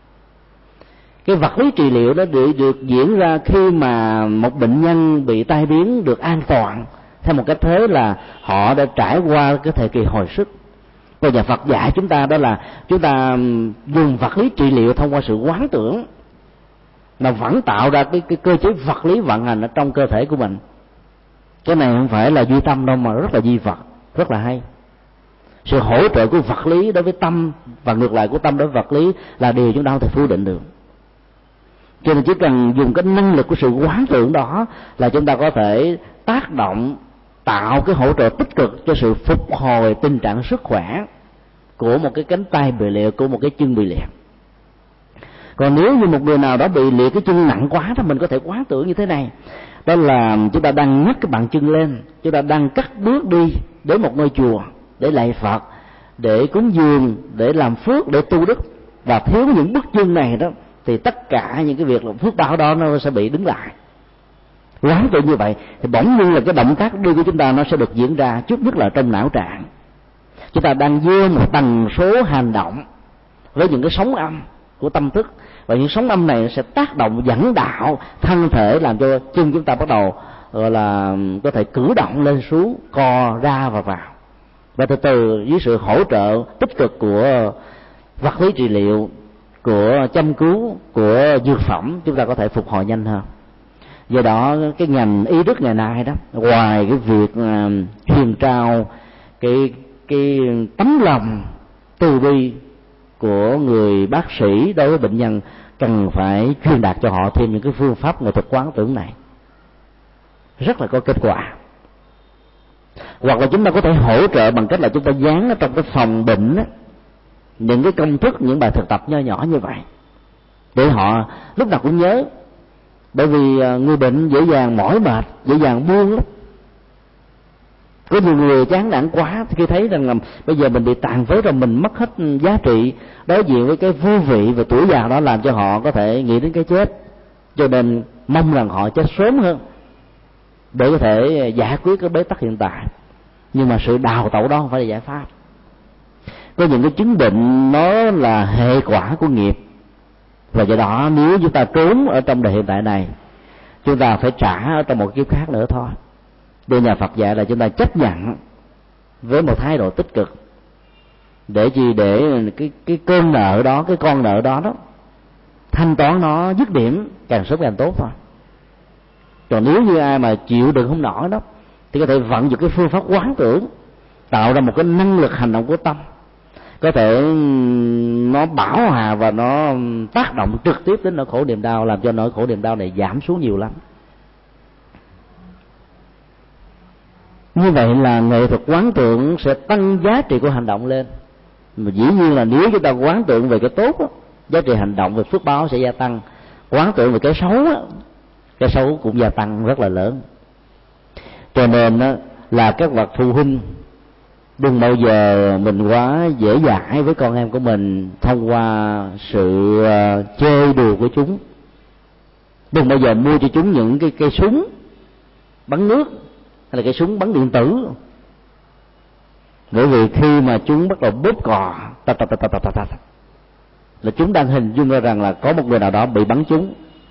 Cái vật lý trị liệu đó được diễn ra khi mà một bệnh nhân bị tai biến được an toàn theo một cách thế là họ đã trải qua cái thời kỳ hồi sức. Còn nhà Phật dạy chúng ta đó là chúng ta dùng vật lý trị liệu thông qua sự quán tưởng mà vẫn tạo ra cái cơ chế vật lý vận hành ở trong cơ thể của mình. Cái này không phải là duy tâm đâu, mà rất là duy vật, rất là hay. Sự hỗ trợ của vật lý đối với tâm và ngược lại của tâm đối với vật lý là điều chúng ta không thể phủ định được. Cho nên chỉ cần dùng cái năng lực của sự quán tưởng đó là chúng ta có thể tác động, tạo cái hỗ trợ tích cực cho sự phục hồi tình trạng sức khỏe của một cái cánh tay bị liệt, của một cái chân bị liệt. Còn nếu như một người nào đó bị liệt cái chân nặng quá thì mình có thể quán tưởng như thế này. Đó là chúng ta đang nhấc cái bàn chân lên, chúng ta đang cắt bước đi đến một ngôi chùa để lạy Phật, để cúng dường, để làm phước, để tu đức. Và thiếu những bước chân này đó thì tất cả những cái việc là phước báo đó nó sẽ bị đứng lại. Quán tưởng như vậy thì bỗng nhiên là cái động tác đi của chúng ta nó sẽ được diễn ra trước nhất là trong não trạng. Chúng ta đang dơ một tần số hành động với những cái sóng âm của tâm thức, và những sóng âm này sẽ tác động dẫn đạo thân thể, làm cho chân chúng ta bắt đầu gọi là có thể cử động lên xuống, co ra và vào. Và từ từ dưới sự hỗ trợ tích cực của vật lý trị liệu, của châm cứu, của dược phẩm, chúng ta có thể phục hồi nhanh hơn. Do đó cái ngành y đức ngày nay đó, ngoài cái việc truyền trao cái tấm lòng từ bi của người bác sĩ đối với bệnh nhân, cần phải truyền đạt cho họ thêm những cái phương pháp nghệ thuật quán tưởng này rất là có kết quả. Hoặc là chúng ta có thể hỗ trợ bằng cách là chúng ta dán ở trong cái phòng bệnh đó, những cái công thức, những bài thực tập nho nhỏ như vậy, để họ lúc nào cũng nhớ. Bởi vì người bệnh dễ dàng mỏi mệt, dễ dàng buông lắm. Có nhiều người chán nản quá khi thấy rằng là bây giờ mình bị tàn phế rồi, mình mất hết giá trị, đối diện với cái vô vị và tuổi già đó, làm cho họ có thể nghĩ đến cái chết. Cho nên mong rằng họ chết sớm hơn để có thể giải quyết cái bế tắc hiện tại. Nhưng mà sự đào tẩu đó không phải là giải pháp. Có những cái chứng bệnh nó là hệ quả của nghiệp, và do đó nếu chúng ta trốn ở trong đời hiện tại này, chúng ta phải trả ở trong một kiếp khác nữa thôi. Đưa nhà Phật dạy là chúng ta chấp nhận với một thái độ tích cực, để chi? Để cái cơn nợ đó, cái con nợ đó thanh toán nó dứt điểm càng sớm càng tốt thôi. Còn nếu như ai mà chịu đựng không nổi đó, thì có thể vận dụng cái phương pháp quán tưởng, tạo ra một cái năng lực hành động của tâm, có thể nó bảo hòa và nó tác động trực tiếp đến nỗi khổ niềm đau, làm cho nỗi khổ niềm đau này giảm xuống nhiều lắm. Như vậy là nghệ thuật quán tưởng sẽ tăng giá trị của hành động lên. Mà dĩ nhiên là nếu chúng ta quán tưởng về cái tốt đó, giá trị hành động về phước báo sẽ gia tăng. Quán tưởng về cái xấu đó, cái xấu cũng gia tăng rất là lớn. Cho nên đó, là các bậc phụ huynh đừng bao giờ mình quá dễ dãi với con em của mình thông qua sự chơi đùa của chúng. Đừng bao giờ mua cho chúng những cái cây súng bắn nước hay là cây súng bắn điện tử, bởi vì khi mà chúng bắt đầu bóp cò là chúng đang hình dung ra rằng là có một người nào đó bị bắn trúng,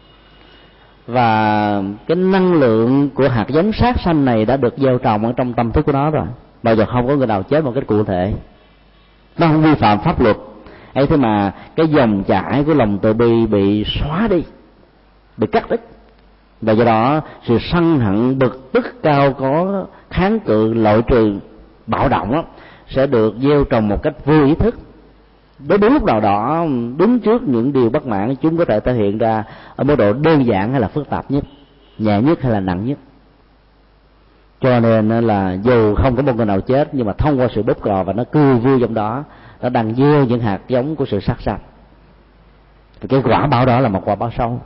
và cái năng lượng của hạt giống sát sanh này đã được gieo trồng ở trong tâm thức của nó rồi. Bao giờ không có người nào chết một cách cụ thể, nó không vi phạm pháp luật ấy, thế mà cái dòng chảy của lòng từ bi bị xóa đi, bị cắt đứt, và do đó sự sân hận bực tức cao có kháng cự loại trừ bạo động đó, sẽ được gieo trồng một cách vô ý thức. Đến lúc nào đó đứng trước những điều bất mãn, chúng có thể thể hiện ra ở mức độ đơn giản hay là phức tạp nhất, nhẹ nhất hay là nặng nhất. Cho nên là dù không có một người nào chết, nhưng mà thông qua sự bóp cò và nó cười vui trong đó, nó đang gieo những hạt giống của sự sát sanh. Cái quả báo đó là một quả báo sâu.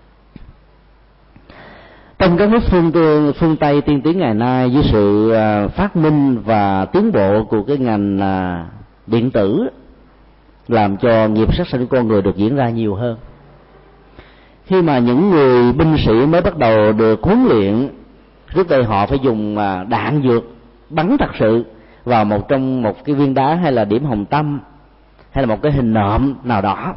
Trong các nước phương Tây tiên tiến ngày nay, với sự phát minh và tiến bộ của cái ngành điện tử, làm cho nghiệp sát sanh của con người được diễn ra nhiều hơn. Khi mà những người binh sĩ mới bắt đầu được huấn luyện, trước đây họ phải dùng đạn dược bắn thật sự vào trong một cái viên đá hay là điểm hồng tâm hay là một cái hình nộm nào đó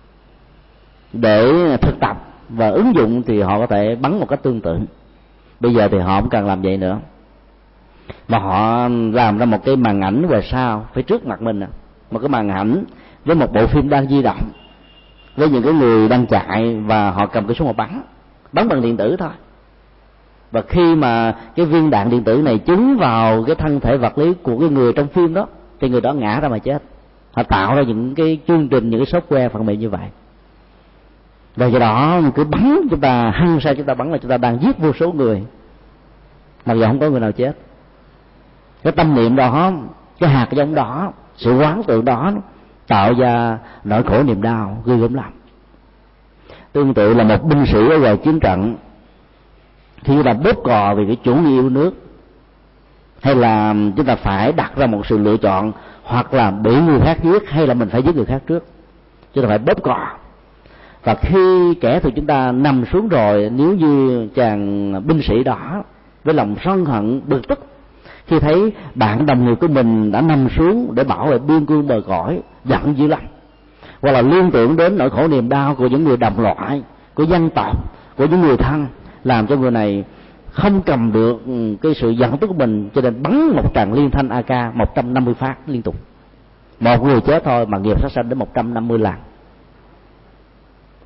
để thực tập và ứng dụng, thì họ có thể bắn một cách tương tự. Bây giờ thì họ không cần làm vậy nữa, mà họ làm ra một cái màn ảnh về sau phía trước mặt mình, một cái màn ảnh với một bộ phim đang di động, với những cái người đang chạy và họ cầm cái súng mà bắn bằng điện tử thôi. Và khi mà cái viên đạn điện tử này trúng vào cái thân thể vật lý của cái người trong phim đó, thì người đó ngã ra mà chết. Họ tạo ra những cái chương trình, những cái software phần mềm như vậy. Và do đó cứ bắn, chúng ta hăng say chúng ta bắn là chúng ta đang giết vô số người, mặc dù không có người nào chết. Cái tâm niệm đó, cái hạt giống đó, sự quán tưởng đó tạo ra nỗi khổ niềm đau ghê gớm lắm. Tương tự là một binh sĩ ở ngoài chiến trận, khi là bóp cò vì cái chủ nghĩa yêu nước, hay là chúng ta phải đặt ra một sự lựa chọn, hoặc là bị người khác giết hay là mình phải giết người khác trước, chúng ta phải bóp cò. Và khi kẻ thù chúng ta nằm xuống rồi, nếu như chàng binh sĩ đó với lòng sân hận bực tức khi thấy bạn đồng nghiệp của mình đã nằm xuống để bảo vệ biên cương bờ cõi, giận dữ lắm, hoặc là liên tưởng đến nỗi khổ niềm đau của những người đồng loại, của dân tộc, của những người thân, làm cho người này không cầm được cái sự giận tức của mình, cho nên bắn một tràng liên thanh AK 150 phát liên tục. Một người chết thôi mà nghiệp sát sanh đến 150 lần.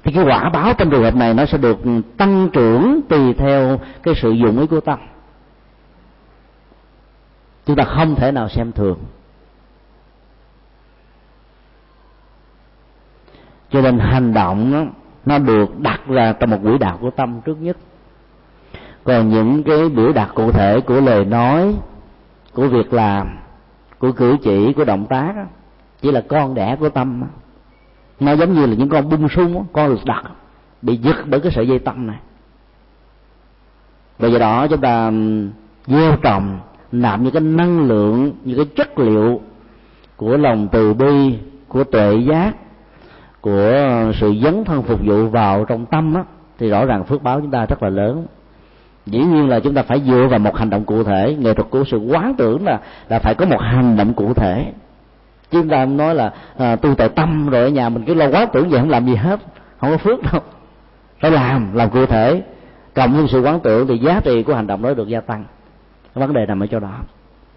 thì cái quả báo trong trường hợp này nó sẽ được tăng trưởng tùy theo cái sự dụng ý của tâm. Chúng ta không thể nào xem thường. Cho nên hành động nó được đặt ra trong một quỹ đạo của tâm trước nhất. Còn những cái biểu đạt cụ thể của lời nói, của việc làm, của cử chỉ, của động tác chỉ là con đẻ của tâm. Nó giống như là những con bung sung, con được đặt bị giật bởi cái sợi dây tâm này. Và do đó chúng ta gieo trồng, nạp những cái năng lượng, những cái chất liệu của lòng từ bi, của tuệ giác, của sự dấn thân phục vụ vào trong tâm thì rõ ràng phước báo chúng ta rất là lớn. Dĩ nhiên là chúng ta phải dựa vào một hành động cụ thể. Nghệ thuật của sự quán tưởng là phải có một hành động cụ thể. Chứ chúng ta không nói là tu tại tâm rồi ở nhà mình cứ lo quán tưởng vậy không làm gì hết, không có phước đâu. Phải làm cụ thể, cộng với sự quán tưởng thì giá trị của hành động đó được gia tăng. Vấn đề nằm ở chỗ đó.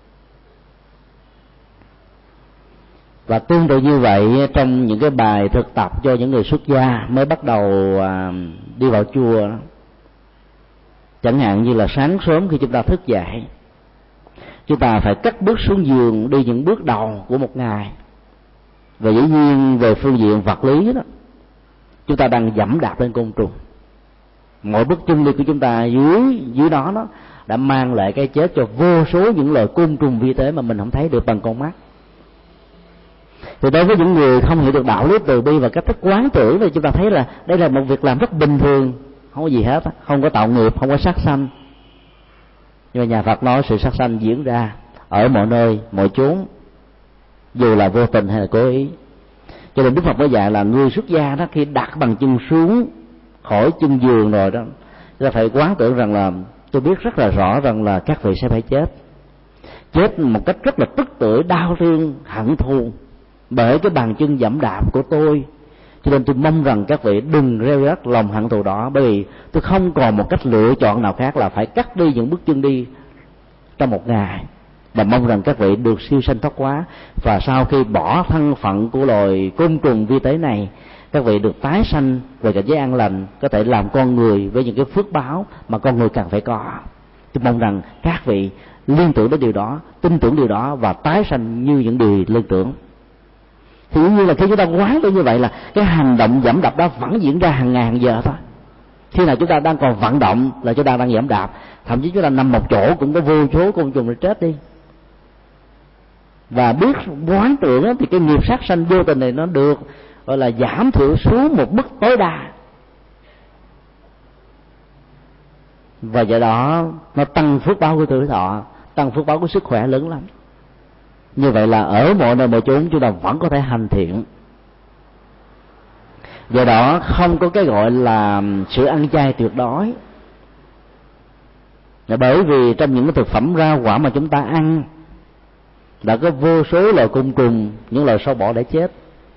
Và tương tự như vậy, trong những cái bài thực tập cho những người xuất gia mới bắt đầu đi vào chùa đó, chẳng hạn như là sáng sớm khi chúng ta thức dậy, chúng ta phải cất bước xuống giường đi những bước đầu của một ngày. Và dĩ nhiên về phương diện vật lý đó, chúng ta đang dẫm đạp lên côn trùng. Mỗi bước chân đi của chúng ta dưới đó đã mang lại cái chết cho vô số những loài côn trùng vi tế mà mình không thấy được bằng con mắt. Thì đối với những người không hiểu được đạo lý từ bi và cách thức quán tưởng thì chúng ta thấy là đây là một việc làm rất bình thường, không có gì hết, không có tạo nghiệp, không có sát sanh. Nhưng mà nhà Phật nói sự sát sanh diễn ra ở mọi nơi, mọi chốn, dù là vô tình hay là cố ý. Cho nên Đức Phật mới dạy là người xuất gia đó, khi đặt bằng chân xuống khỏi chân giường rồi đó, chúng ta phải quán tưởng rằng là tôi biết rất là rõ rằng là các vị sẽ phải chết một cách rất là tức tưởi, đau thương, hận thù bởi cái bàn chân dẫm đạp của tôi. Cho nên tôi mong rằng các vị đừng reo rắt lòng hận thù đó, bởi vì tôi không còn một cách lựa chọn nào khác là phải cắt đi những bước chân đi trong một ngày. Và mong rằng các vị được siêu sanh thoát hóa, và sau khi bỏ thân phận của loài côn trùng vi tế này, các vị được tái sanh về cảnh giới an lành, có thể làm con người với những cái phước báo mà con người cần phải có. Tôi mong rằng các vị liên tưởng đến điều đó, tin tưởng điều đó và tái sanh như những điều liên tưởng. Thì như là khi chúng ta quán tới như vậy là cái hành động dẫm đạp đó vẫn diễn ra hàng ngày hàng giờ thôi. Khi nào chúng ta đang còn vận động là chúng ta đang dẫm đạp, thậm chí chúng ta nằm một chỗ cũng có vô số côn trùng để chết đi. Và biết quán tưởng thì cái nghiệp sát sanh vô tình này nó được gọi là giảm thiểu xuống một mức tối đa. Và do đó nó tăng phước báo của tuổi thọ, tăng phước báo của sức khỏe lớn lắm. Như vậy là ở mọi nơi mọi chốn chúng ta vẫn có thể hành thiện. Do đó không có cái gọi là sự ăn chay tuyệt đối. Là bởi vì trong những cái thực phẩm rau quả mà chúng ta ăn đã có vô số loài côn trùng, những loài sâu bọ để chết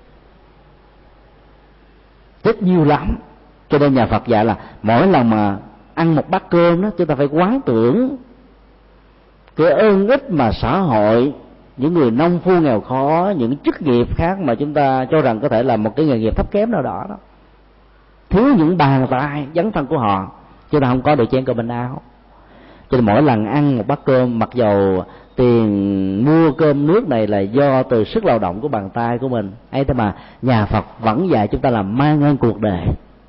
nhiều lắm. Cho nên nhà Phật dạy là mỗi lần mà ăn một bát cơm đó, chúng ta phải quán tưởng cái ơn ích mà xã hội, những người nông phu nghèo khó, những chức nghiệp khác mà chúng ta cho rằng có thể là một cái nghề nghiệp thấp kém nào đó, thiếu những bàn tay dấn thân của họ, chúng ta không có được chén cơm manh áo. Cho nên mỗi lần ăn một bát cơm, mặc dầu tiền mua cơm nước này là do từ sức lao động của bàn tay của mình ấy, thế mà nhà Phật vẫn dạy chúng ta là mang ơn cuộc đời.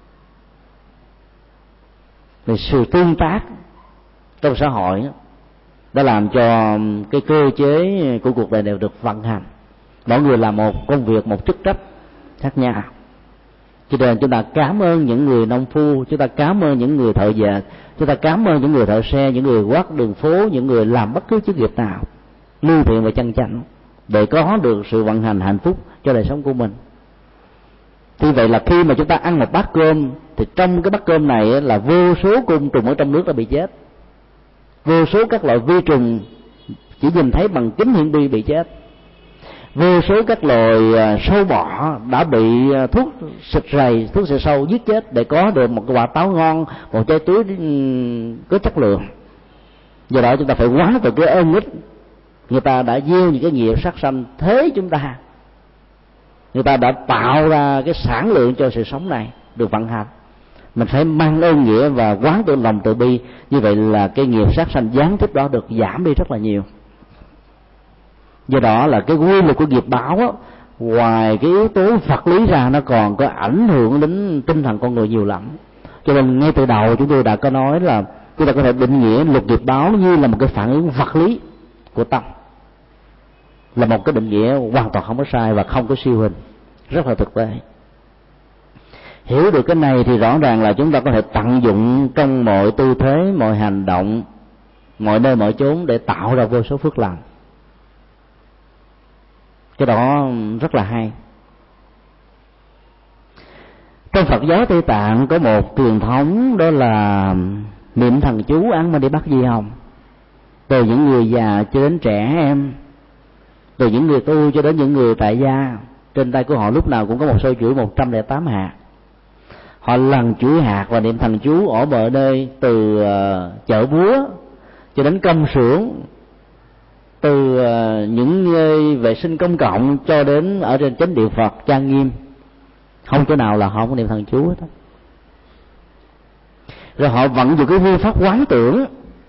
Vì sự tương tác trong xã hội đã làm cho cái cơ chế của cuộc đời đều được vận hành. Mỗi người làm một công việc, một chức trách khác nhau. Cho nên chúng ta cảm ơn những người nông phu, chúng ta cảm ơn những người thợ dệt, chúng ta cảm ơn những người thợ xe, những người quát đường phố, những người làm bất cứ chức nghiệp nào lương thiện và chân chánh để có được sự vận hành hạnh phúc cho đời sống của mình. Thì vậy là khi mà chúng ta ăn một bát cơm thì trong cái bát cơm này là vô số côn trùng ở trong nước đã bị chết, vô số các loại vi trùng chỉ nhìn thấy bằng kính hiển vi bị chết, vô số các loài sâu bọ đã bị thuốc xịt rầy, thuốc xịt sâu giết chết để có được một cái quả táo ngon, một trái túi có chất lượng. Do đó chúng ta phải quán từ cái ơn ích người ta đã gieo những cái nghiệp sát sanh thế chúng ta, người ta đã tạo ra cái sản lượng cho sự sống này, được vận hành. Mình phải mang ơn nghĩa và quán tưởng lòng từ bi, như vậy là cái nghiệp sát sanh gián tiếp đó được giảm đi rất là nhiều. Do đó là cái quy luật của nghiệp báo á, ngoài cái yếu tố vật lý ra, nó còn có ảnh hưởng đến tinh thần con người nhiều lắm. Cho nên ngay từ đầu chúng tôi đã có nói là chúng ta có thể định nghĩa luật nghiệp báo như là một cái phản ứng vật lý của tâm, là một cái định nghĩa hoàn toàn không có sai và không có siêu hình, rất là thực tế. Hiểu được cái này thì rõ ràng là chúng ta có thể tận dụng trong mọi tư thế, mọi hành động, mọi nơi mọi chốn để tạo ra vô số phước lành. Cái đó rất là hay. Trong Phật giáo Tây Tạng có một truyền thống, đó là niệm thần chú án Mani Bắt Di Hồng. Từ những người già cho đến trẻ em, từ những người tu cho đến những người tại gia, trên tay của họ lúc nào cũng có một sâu chuỗi 108 hạt. Họ lần chuỗi hạt và niệm thần chú ở mọi nơi, từ chợ búa cho đến công xưởng, từ những nơi vệ sinh công cộng cho đến ở trên chánh điện Phật trang nghiêm, không chỗ nào là họ không có niệm thần chú hết. Rồi họ vận dụng cái phương pháp quán tưởng,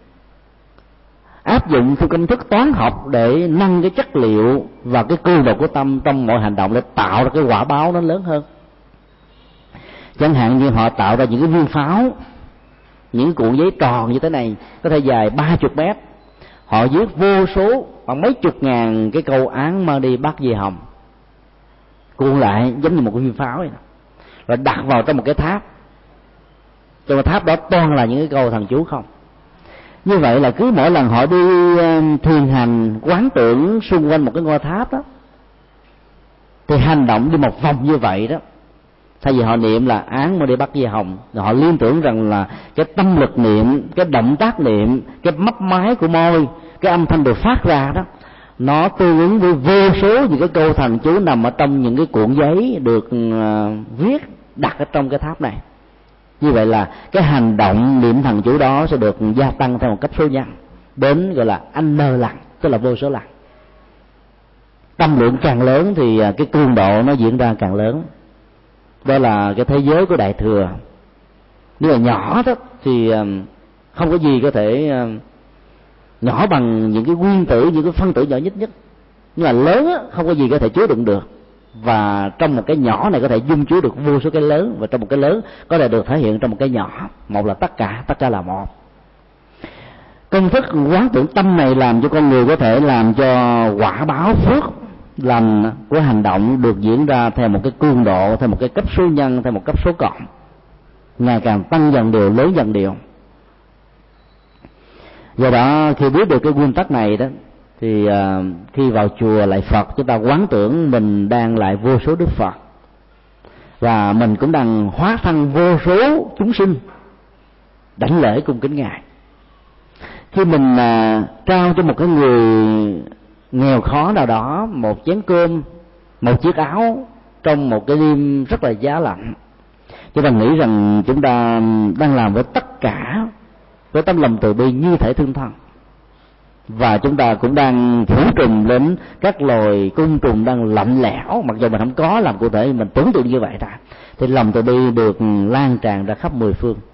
áp dụng theo công thức toán học để nâng cái chất liệu và cái cường độ của tâm trong mọi hành động để tạo ra cái quả báo nó lớn hơn. Chẳng hạn như họ tạo ra những cái viên pháo, những cuộn giấy tròn như thế này, có thể dài 30 mét. Họ viết vô số, khoảng mấy chục ngàn cái câu án Mani Bắt Di Hồng, cuộn lại giống như một cái viên pháo vậy, rồi đặt vào trong một cái tháp. Trong cái tháp đó toàn là những cái câu thần chú không. Như vậy là cứ mỗi lần họ đi thiền hành quán tưởng xung quanh một cái ngôi tháp đó, thì hành động đi một vòng như vậy đó, thay vì họ niệm là án Mani Bắt Di Hồng, họ liên tưởng rằng là cái tâm lực niệm, cái động tác niệm, cái mấp máy của môi, cái âm thanh được phát ra đó, nó tương ứng với vô số những cái câu thần chú nằm ở trong những cái cuộn giấy được viết đặt ở trong cái tháp này. Như vậy là cái hành động niệm thần chú đó sẽ được gia tăng theo một cấp số nhân, đến gọi là N lần, tức là vô số lần. Tâm lượng càng lớn thì cái cường độ nó diễn ra càng lớn. Đó là cái thế giới của Đại Thừa. Nếu là nhỏ đó thì không có gì có thể nhỏ bằng những cái nguyên tử, những cái phân tử nhỏ nhất nhất. Nhưng mà lớn á, không có gì có thể chứa đựng được. Và trong một cái nhỏ này có thể dung chứa được vô số cái lớn, và trong một cái lớn có thể được thể hiện trong một cái nhỏ. Một là tất cả là một. Công thức quán tưởng tâm này làm cho con người có thể làm cho quả báo phước lành của hành động được diễn ra theo một cái cường độ, theo một cái cấp số nhân, theo một cấp số cộng, ngày càng tăng dần đều, lớn dần đều. Do đó khi biết được cái nguyên tắc này đó, thì khi vào chùa lạy Phật, chúng ta quán tưởng mình đang lại vô số Đức Phật, và mình cũng đang hóa thân vô số chúng sinh đảnh lễ cung kính Ngài. Khi mình trao cho một cái người nghèo khó nào đó một chén cơm, một chiếc áo trong một cái đêm rất là giá lạnh, chúng ta nghĩ rằng chúng ta đang làm với tất cả với tấm lòng từ bi như thể thương thân, và chúng ta cũng đang phủ trùm lên các loài côn trùng đang lạnh lẽo, mặc dù mình không có làm cụ thể, mình tưởng tượng như vậy ra, thì lòng từ bi được lan tràn ra khắp mười phương.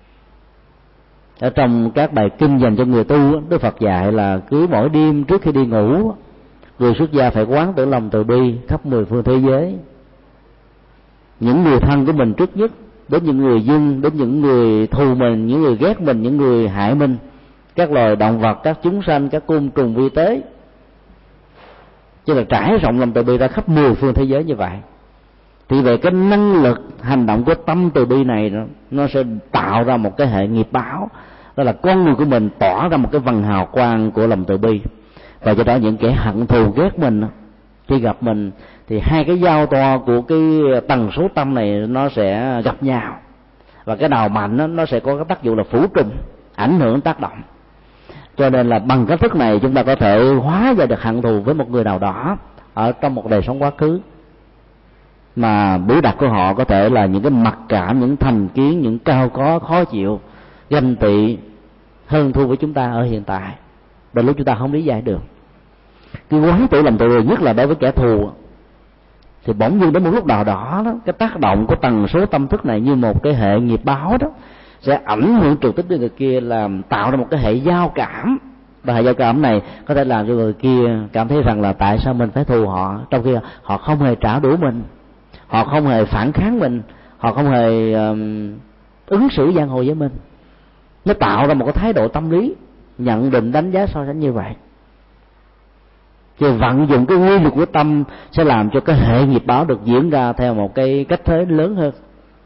Ở trong các bài kinh dành cho người tu, Đức Phật dạy là cứ mỗi đêm trước khi đi ngủ, người xuất gia phải quán tưởng lòng từ bi khắp mười phương thế giới. Những người thân của mình trước nhất, đến những người dân, đến những người thù mình, những người ghét mình, những người hại mình, các loài động vật, các chúng sanh, các côn trùng vi tế. Chứ là trải rộng lòng từ bi ra khắp mười phương thế giới như vậy. Thì về cái năng lực hành động của tâm từ bi này, nó sẽ tạo ra một cái hệ nghiệp báo, đó là con người của mình tỏa ra một cái vầng hào quang của lòng từ bi. Và do đó những kẻ hận thù ghét mình, khi gặp mình thì hai cái giao to của cái tần số tâm này nó sẽ gặp nhau, và cái nào mạnh nó sẽ có cái tác dụng là phủ trùm, ảnh hưởng tác động. Cho nên là bằng cách thức này chúng ta có thể hóa giải được hận thù với một người nào đó ở trong một đời sống quá khứ, mà biểu đạt của họ có thể là những cái mặc cảm, những thành kiến, những cao có, khó chịu, ganh tị, hơn thua với chúng ta ở hiện tại, đôi lúc chúng ta không lý giải được. Cái quán tự làm từ nhất là đối với kẻ thù, thì bỗng nhiên đến một lúc nào đó, cái tác động của tần số tâm thức này như một cái hệ nghiệp báo đó sẽ ảnh hưởng trực tiếp đến người kia, làm tạo ra một cái hệ giao cảm, và hệ giao cảm này có thể làm cho người kia cảm thấy rằng là tại sao mình phải thù họ, trong khi họ không hề trả đũa mình, họ không hề phản kháng mình, họ không hề ứng xử giang hồ với mình. Nó tạo ra một cái thái độ tâm lý nhận định, đánh giá, so sánh như vậy. Chứ vận dụng cái quy luật của tâm sẽ làm cho cái hệ nghiệp báo được diễn ra theo một cái cách thế lớn hơn.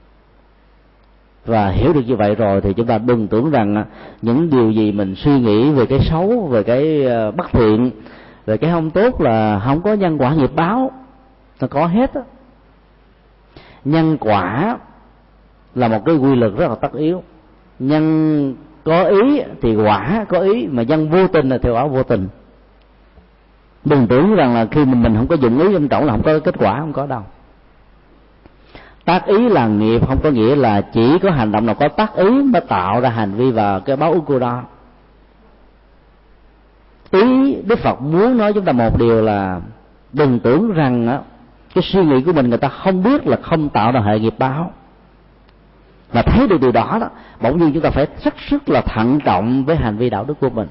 Và hiểu được như vậy rồi thì chúng ta đừng tưởng rằng những điều gì mình suy nghĩ về cái xấu, về cái bất thiện, về cái không tốt là không có nhân quả nghiệp báo. Nó có hết á. Nhân quả là một cái quy luật rất là tất yếu. Nhân có ý thì quả có ý, mà nhân vô tình là theo quả vô tình. Đừng tưởng rằng là khi mình không có dụng ý trong trọng là không có kết quả, không có đâu. Tác ý là nghiệp không có nghĩa là chỉ có hành động nào có tác ý mới tạo ra hành vi và cái báo ứng của đó. Ý Đức Phật muốn nói chúng ta một điều là đừng tưởng rằng á, cái suy nghĩ của mình người ta không biết là không tạo ra hệ nghiệp báo. Và thấy được điều đó, bỗng nhiên chúng ta phải rất là thận trọng với hành vi đạo đức của mình.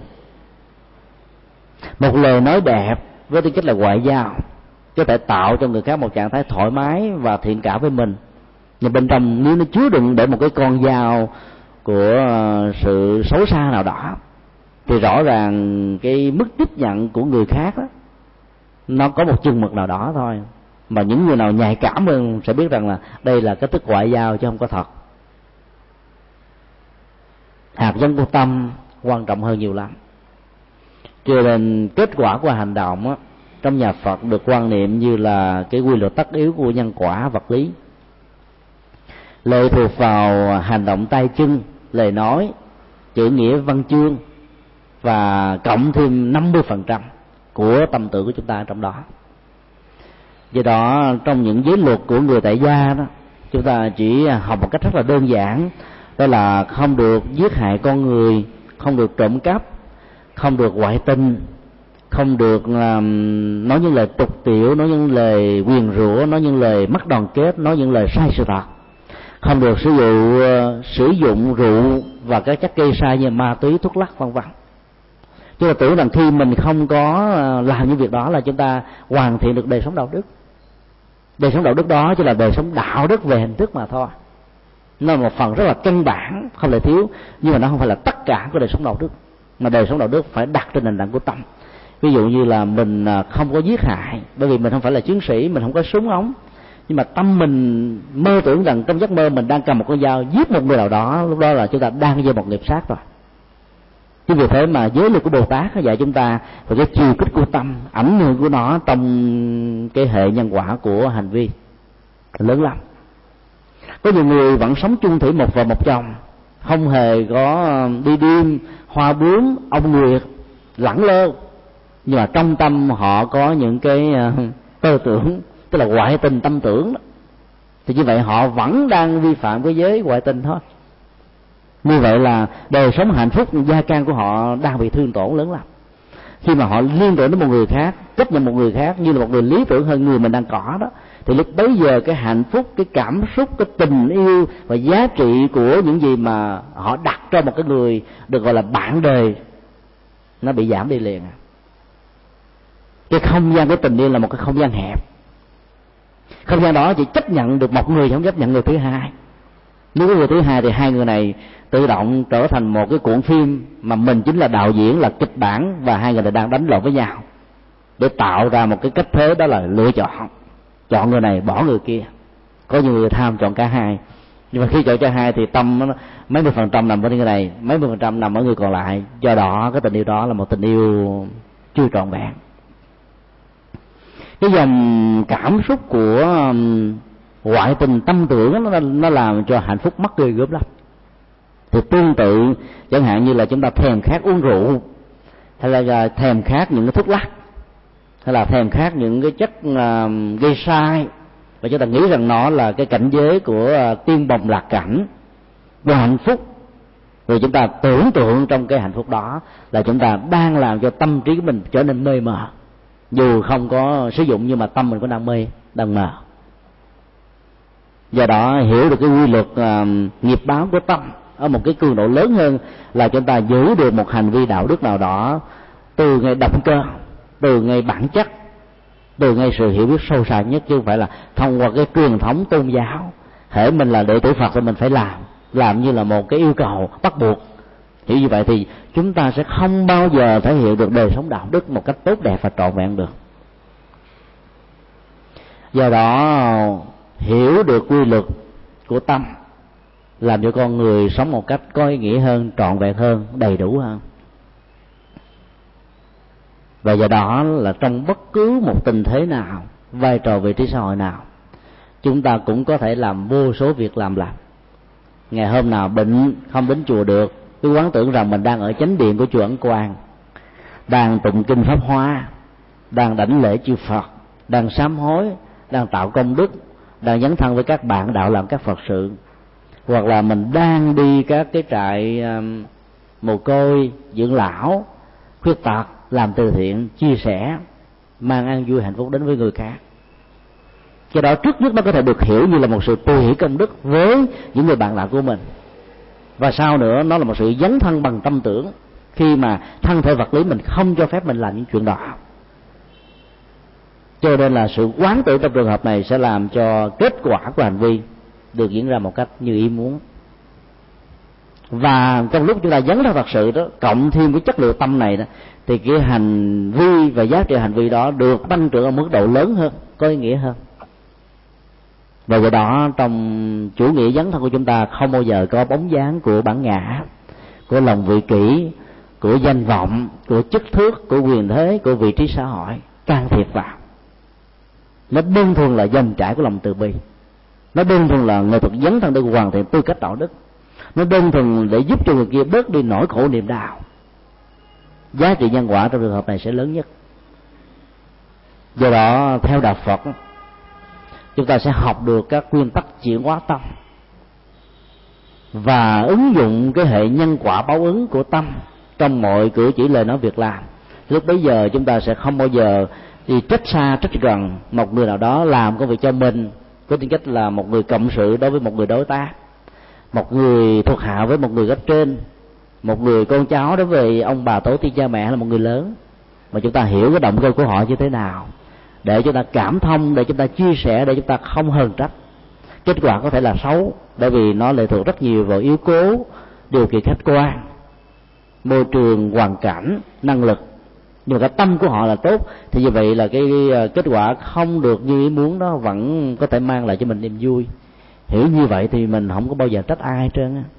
Một lời nói đẹp với tính chất là ngoại giao có thể tạo cho người khác một trạng thái thoải mái và thiện cảm với mình, nhưng bên trong nếu nó chứa đựng để một cái con dao của sự xấu xa nào đó thì rõ ràng cái mức tiếp nhận của người khác đó, nó có một chừng mực nào đó thôi. Mà những người nào nhạy cảm hơn sẽ biết rằng là đây là cái tức ngoại giao chứ không có thật. Hạt giống của tâm quan trọng hơn nhiều lắm. Cho nên kết quả của hành động á, trong nhà Phật được quan niệm như là cái quy luật tất yếu của nhân quả vật lý, lệ thuộc vào hành động tay chân, lời nói, chữ nghĩa văn chương và cộng thêm 50% của tâm tưởng của chúng ta trong đó. Do đó trong những giới luật của người tại gia đó, chúng ta chỉ học một cách rất là đơn giản, đó là không được giết hại con người, không được trộm cắp, không được ngoại tình, không được nói những lời tục tiểu, nói những lời nguyền rủa, nói những lời mất đoàn kết, nói những lời sai sự thật, không được sử dụng rượu và các chất gây sai như ma túy, thuốc lắc vân vân. Chúng ta tưởng rằng khi mình không có làm những việc đó là chúng ta hoàn thiện được đời sống đạo đức. Đời sống đạo đức đó chỉ là đời sống đạo đức về hình thức mà thôi. Nó là một phần rất là căn bản, không thể thiếu, nhưng mà nó không phải là tất cả của đời sống đạo đức. Mà đời sống đạo đức phải đặt trên nền tảng của tâm. Ví dụ như là mình không có giết hại, bởi vì mình không phải là chiến sĩ, mình không có súng ống, nhưng mà tâm mình mơ tưởng rằng trong giấc mơ mình đang cầm một con dao giết một người nào đó, lúc đó là chúng ta đang gieo một nghiệp sát rồi. Chính vì thế mà giới luật của Bồ Tát dạy chúng ta về cái chiều kích của tâm, ảnh hưởng của nó trong cái hệ nhân quả của hành vi lớn lắm. Có nhiều người vẫn sống chung thủy một vợ một chồng, không hề có đi đêm, hoa bướm, ông nguyệt, lẳng lơ, nhưng mà trong tâm họ có những cái tơ tưởng, tức là ngoại tình tâm tưởng đó. Thì như vậy họ vẫn đang vi phạm cái giới ngoại tình thôi. Như vậy là đời sống hạnh phúc gia can của họ đang bị thương tổn lớn lắm. Khi mà họ liên tưởng đến một người khác, chấp nhận một người khác như là một người lý tưởng hơn người mình đang có đó, thì lúc bấy giờ cái hạnh phúc, cái cảm xúc, cái tình yêu và giá trị của những gì mà họ đặt cho một cái người được gọi là bạn đời nó bị giảm đi liền. Cái không gian của tình yêu là một cái không gian hẹp. Không gian đó chỉ chấp nhận được một người, không chấp nhận người thứ hai. Nếu có người thứ hai thì hai người này tự động trở thành một cái cuộn phim mà mình chính là đạo diễn, là kịch bản, và hai người này đang đánh lộn với nhau để tạo ra một cái cách thế, đó là lựa chọn người này bỏ người kia. Có nhiều người tham chọn cả hai, nhưng mà khi chọn cho hai thì tâm nó mấy mươi % nằm ở người này, mấy mươi % nằm ở người còn lại. Do đó cái tình yêu đó là một tình yêu chưa trọn vẹn. Cái dòng cảm xúc của ngoại tình tâm tưởng nó làm cho hạnh phúc mất ghê gớm lắm. Thì tương tự chẳng hạn như là chúng ta thèm khát uống rượu, hay là thèm khát những cái thuốc lắc, hay là thèm khát những cái chất gây sai, và chúng ta nghĩ rằng nó là cái cảnh giới của tiên bồng lạc cảnh và hạnh phúc, rồi chúng ta tưởng tượng trong cái hạnh phúc đó là chúng ta đang làm cho tâm trí của mình trở nên mê mờ. Dù không có sử dụng nhưng mà tâm mình cũng đang đang mờ. Do đó hiểu được cái quy luật nghiệp báo của tâm ở một cái cường độ lớn hơn là chúng ta giữ được một hành vi đạo đức nào đó từ ngay động cơ, từ ngay bản chất, từ ngay sự hiểu biết sâu xa nhất, chứ không phải là thông qua cái truyền thống tôn giáo. Hễ mình là đệ tử Phật thì mình phải làm như là một cái yêu cầu bắt buộc. Hiểu như vậy thì chúng ta sẽ không bao giờ thể hiện được đời sống đạo đức một cách tốt đẹp và trọn vẹn được. Do đó hiểu được quy luật của tâm làm cho con người sống một cách có ý nghĩa hơn, trọn vẹn hơn, đầy đủ hơn. Và do đó là trong bất cứ một tình thế nào, vai trò vị trí xã hội nào, chúng ta cũng có thể làm vô số việc làm lành. Ngày hôm nào bệnh không đến chùa được, cứ quán tưởng rằng mình đang ở chánh điện của chùa Ấn Quang, đang tụng kinh Pháp Hoa, đang đảnh lễ chư Phật, đang sám hối, đang tạo công đức, đang dấn thân với các bạn đạo làm các Phật sự, hoặc là mình đang đi các cái trại mồ côi, dưỡng lão, khuyết tật, làm từ thiện, chia sẻ, mang an vui hạnh phúc đến với người khác. Cái đó trước nhất nó có thể được hiểu như là một sự tùy hỷ công đức với những người bạn đạo của mình, và sau nữa nó là một sự dấn thân bằng tâm tưởng, khi mà thân thể vật lý mình không cho phép mình làm những chuyện đó. Cho nên là sự quán tưởng trong trường hợp này sẽ làm cho kết quả của hành vi được diễn ra một cách như ý muốn. Và trong lúc chúng ta dấn thân thật sự đó, cộng thêm cái chất lượng tâm này đó, thì cái hành vi và giá trị hành vi đó được tăng trưởng ở mức độ lớn hơn, có ý nghĩa hơn. Và do đó trong chủ nghĩa dấn thân của chúng ta không bao giờ có bóng dáng của bản ngã, của lòng vị kỷ, của danh vọng, của chức thước, của quyền thế, của vị trí xã hội can thiệp vào. Nó đơn thuần là dòng chảy của lòng từ bi, nó đơn thuần là nghệ thuật dấn thân để hoàn thiện tư cách đạo đức, nó đơn thuần để giúp cho người kia bớt đi nỗi khổ niềm đau. Giá trị nhân quả trong trường hợp này sẽ lớn nhất. Do đó theo đạo Phật, chúng ta sẽ học được các nguyên tắc chuyển hóa tâm và ứng dụng cái hệ nhân quả báo ứng của tâm trong mọi cử chỉ, lời nói, việc làm. Lúc bấy giờ chúng ta sẽ không bao giờ đi trách xa trách gần một người nào đó làm công việc cho mình với tính cách là một người cộng sự đối với một người đối tác, một người thuộc hạ với một người cấp trên, một người con cháu đối với ông bà tổ tiên cha mẹ, hay là một người lớn. Mà chúng ta hiểu cái động cơ của họ như thế nào, để chúng ta cảm thông, để chúng ta chia sẻ, để chúng ta không hờn trách. Kết quả có thể là xấu, bởi vì nó lệ thuộc rất nhiều vào yếu tố điều kiện khách quan, môi trường, hoàn cảnh, năng lực. Nhưng mà cái tâm của họ là tốt, thì như vậy là cái kết quả không được như ý muốn đó vẫn có thể mang lại cho mình niềm vui. Hiểu như vậy thì mình không có bao giờ trách ai hết trơn á.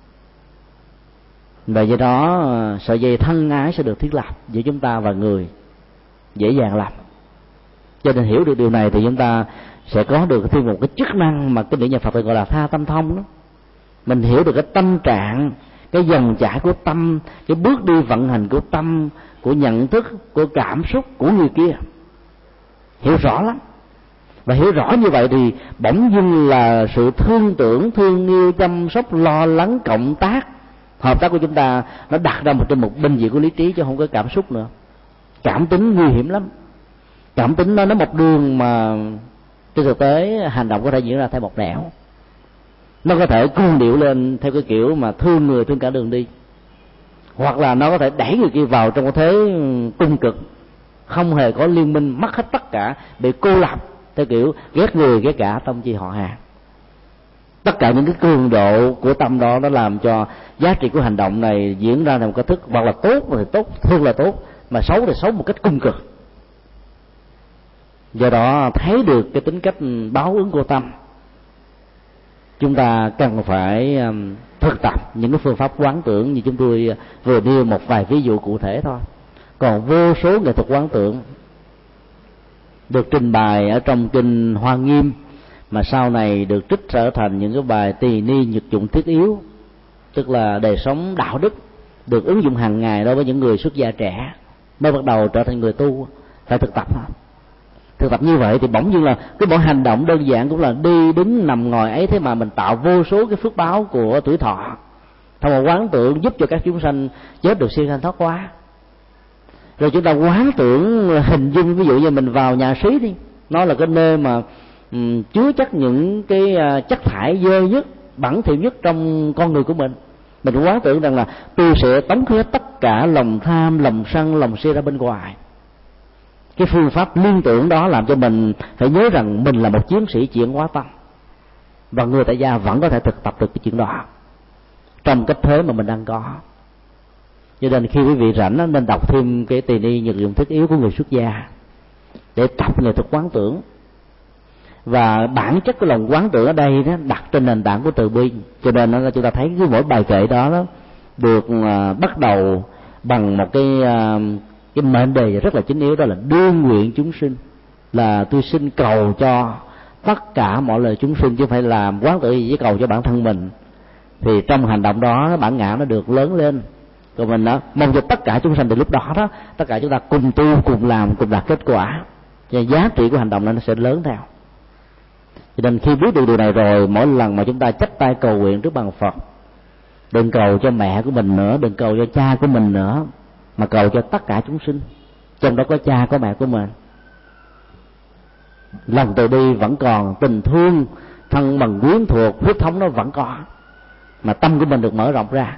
Và do đó sợi dây thân ái sẽ được thiết lập giữa chúng ta và người dễ dàng làm. Cho nên hiểu được điều này thì chúng ta sẽ có được thêm một cái chức năng mà cái điển nhà Phật gọi là tha tâm thông đó. Mình hiểu được cái tâm trạng, cái dòng chảy của tâm, cái bước đi vận hành của tâm, của nhận thức, của cảm xúc của người kia, hiểu rõ lắm. Và hiểu rõ như vậy thì bỗng dưng là sự thương tưởng, thương yêu, chăm sóc, lo lắng, cộng tác, hợp tác của chúng ta nó đặt ra trên một bên diện của lý trí, chứ không có cảm xúc nữa. Cảm tính nguy hiểm lắm. Cảm tính nó một đường mà trên thực tế hành động có thể diễn ra theo một nẻo. Nó có thể cuồng điệu lên theo cái kiểu mà thương người thương cả đường đi, hoặc là nó có thể đẩy người kia vào trong cái thế cung cực, không hề có liên minh, mất hết tất cả, bị cô lập theo kiểu ghét người ghét cả, tông chi họ hàng. Tất cả những cái cường độ của tâm đó nó làm cho giá trị của hành động này diễn ra thành một cái thức hoặc là tốt thì tốt, thương là tốt, mà xấu thì xấu một cách cung cực. Do đó thấy được cái tính cách báo ứng của tâm, chúng ta cần phải thực tập những cái phương pháp quán tưởng như chúng tôi vừa nêu một vài ví dụ cụ thể thôi. Còn vô số nghệ thuật quán tưởng được trình bày ở trong kinh Hoa Nghiêm, mà sau này được trích trở thành những cái bài tỳ ni nhật dụng thiết yếu, tức là đời sống đạo đức được ứng dụng hàng ngày đối với những người xuất gia trẻ mới bắt đầu trở thành người tu. Phải thực tập. Thực tập như vậy thì bỗng dưng là cái mỗi hành động đơn giản cũng là đi đứng nằm ngồi ấy, thế mà mình tạo vô số cái phước báo của tuổi thọ thông qua quán tưởng, giúp cho các chúng sanh chết được siêu sanh thoát hóa. Rồi chúng ta quán tưởng hình dung, ví dụ như mình vào nhà xí đi, nó là cái nơi mà chứa chất những cái chất thải dơ nhất, bẩn thỉu nhất trong con người của mình. Mình cũng quán tưởng rằng là tôi sẽ tống khứ tất cả lòng tham, lòng sân, lòng si ra bên ngoài. Cái phương pháp liên tưởng đó làm cho mình phải nhớ rằng mình là một chiến sĩ chuyển hóa tâm, và người tại gia vẫn có thể thực tập được cái chuyện đó trong cách thế mà mình đang có. Cho nên khi quý vị rảnh nên đọc thêm cái Tỳ Ni Nhật Dụng Thiết Yếu của người xuất gia để tập nghệ thuật quán tưởng. Và bản chất của lòng quán tưởng ở đây đó đặt trên nền tảng của từ bi, cho nên là chúng ta thấy cứ mỗi bài kệ đó được bắt đầu bằng một cái mệnh đề rất là chính yếu, đó là đương nguyện chúng sinh, là tôi xin cầu cho tất cả mọi lời chúng sinh, chứ không phải làm quán tưởng gì với cầu cho bản thân mình. Thì trong hành động đó bản ngã nó được lớn lên, còn mình đó mong cho tất cả chúng sanh. Từ lúc đó tất cả chúng ta cùng tu, cùng làm, cùng đạt kết quả, và giá trị của hành động nó sẽ lớn theo. Cho nên khi biết được điều này rồi, mỗi lần mà chúng ta chắp tay cầu nguyện trước bàn Phật, đừng cầu cho mẹ của mình nữa, đừng cầu cho cha của mình nữa, mà cầu cho tất cả chúng sinh, trong đó có cha có mẹ của mình. Lòng từ bi vẫn còn, tình thương thân bằng quyến thuộc, huyết thống nó vẫn có, mà tâm của mình được mở rộng ra.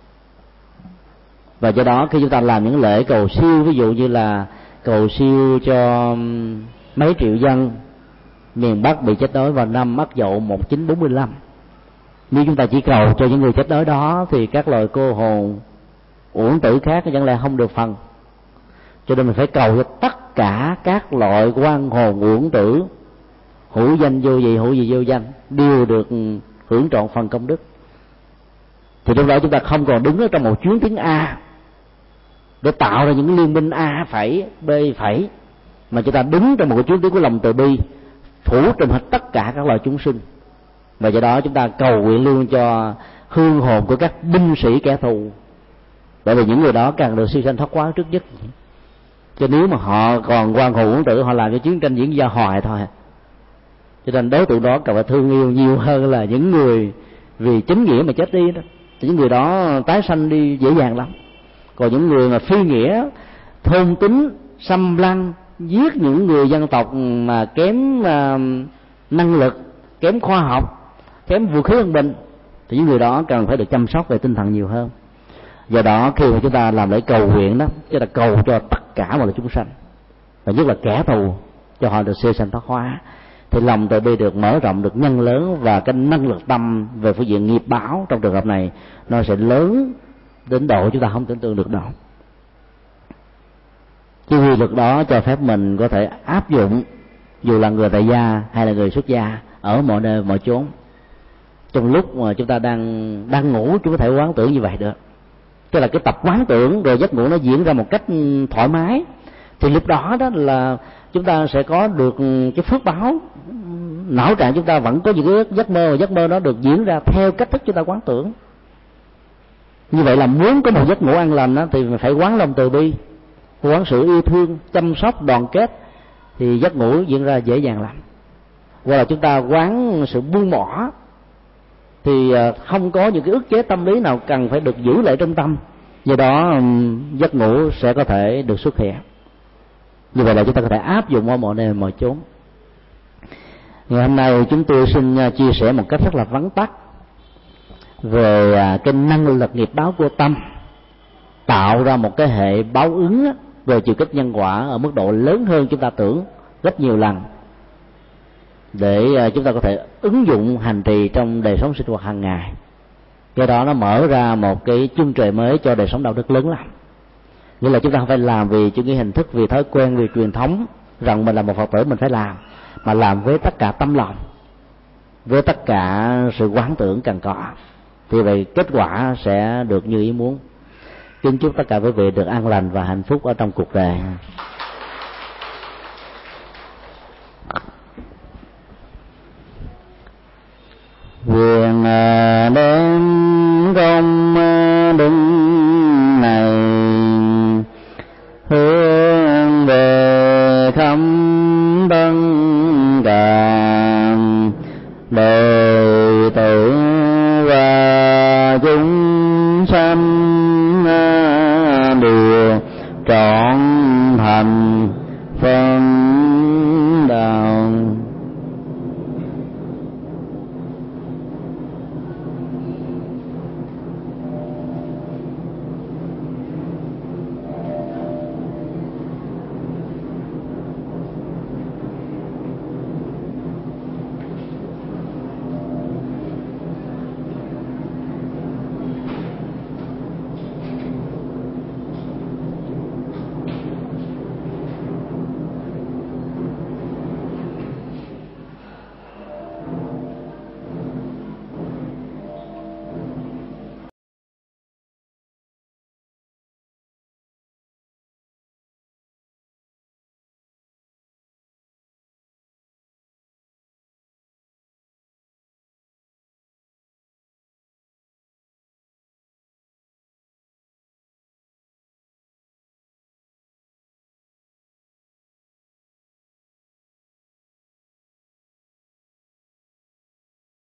Và do đó khi chúng ta làm những lễ cầu siêu, ví dụ như là cầu siêu cho mấy triệu dân miền Bắc bị chết đói vào năm Ất Dậu 1945, nếu chúng ta chỉ cầu cho những người chết đói đó thì các loài cô hồn uổng tử khác chẳng lẽ không được phần. Cho nên mình phải cầu cho tất cả các loại quan hồn uổng tử, hữu danh vô vị, hữu vị vô danh, đều được hưởng trọn phần công đức. Thì lúc đó chúng ta không còn đứng ở trong một chuyến tiếng A để tạo ra những liên minh A phẩy, B phẩy, mà chúng ta đứng trong một cái chuyến tiếng của lòng từ bi, phủ trùm hết tất cả các loài chúng sinh. Và do đó chúng ta cầu nguyện luôn cho hương hồn của các binh sĩ kẻ thù, bởi vì những người đó càng được siêu sanh thoát quá trước nhất. Cho nếu mà họ còn quan hồn uổng tử, họ làm cho chiến tranh diễn ra hoài thôi. Cho nên đối tượng đó cần phải thương yêu nhiều hơn là những người vì chính nghĩa mà chết đi đó. Thì những người đó tái sanh đi dễ dàng lắm. Còn những người mà phi nghĩa, thôn tính, xâm lăng, giết những người dân tộc mà kém năng lực, kém khoa học, kém vũ khí quân binh, thì những người đó cần phải được chăm sóc về tinh thần nhiều hơn. Do đó khi mà chúng ta làm lễ cầu nguyện đó, chúng ta cầu cho tất cả mọi chúng sanh, và nhất là kẻ thù, cho họ được siêu sanh thoát hóa, thì lòng từ bi được mở rộng, được nhân lớn, và cái năng lực tâm về phương diện nghiệp báo trong trường hợp này nó sẽ lớn đến độ chúng ta không tưởng tượng được đâu. Cái quy luật đó cho phép mình có thể áp dụng dù là người tại gia hay là người xuất gia ở mọi nơi mọi chốn. Trong lúc mà chúng ta đang ngủ, chúng có thể quán tưởng như vậy được. Tức là cái tập quán tưởng rồi giấc ngủ nó diễn ra một cách thoải mái, thì lúc đó đó là chúng ta sẽ có được cái phước báo. Não trạng chúng ta vẫn có những cái giấc mơ, và giấc mơ đó được diễn ra theo cách thức chúng ta quán tưởng. Như vậy là muốn có một giấc ngủ an lành đó, thì phải quán lòng từ bi, quán sự yêu thương, chăm sóc, đoàn kết, thì giấc ngủ diễn ra dễ dàng lắm. Hoặc là chúng ta quán sự buông bỏ, thì không có những cái ức chế tâm lý nào cần phải được giữ lại trong tâm, do đó giấc ngủ sẽ có thể được xuất hiện. Như vậy là chúng ta có thể áp dụng ở mọi nơi mọi chốn. Ngày hôm nay chúng tôi xin chia sẻ một cách rất là vắn tắt về cái năng lực nghiệp báo của tâm, tạo ra một cái hệ báo ứng về chiều kích nhân quả ở mức độ lớn hơn chúng ta tưởng rất nhiều lần, để chúng ta có thể ứng dụng hành trì trong đời sống sinh hoạt hàng ngày. Do đó nó mở ra một cái chân trời mới cho đời sống đạo đức lớn lắm. Nghĩa là chúng ta không phải làm vì chủ nghĩa hình thức, vì thói quen, vì truyền thống rằng mình là một Phật tử mình phải làm, mà làm với tất cả tâm lòng, với tất cả sự quán tưởng cần có, thì vậy kết quả sẽ được như ý muốn. Kính chúc tất cả quý vị được an lành và hạnh phúc ở trong cuộc đời. Quyền đem công đức này hướng về khắp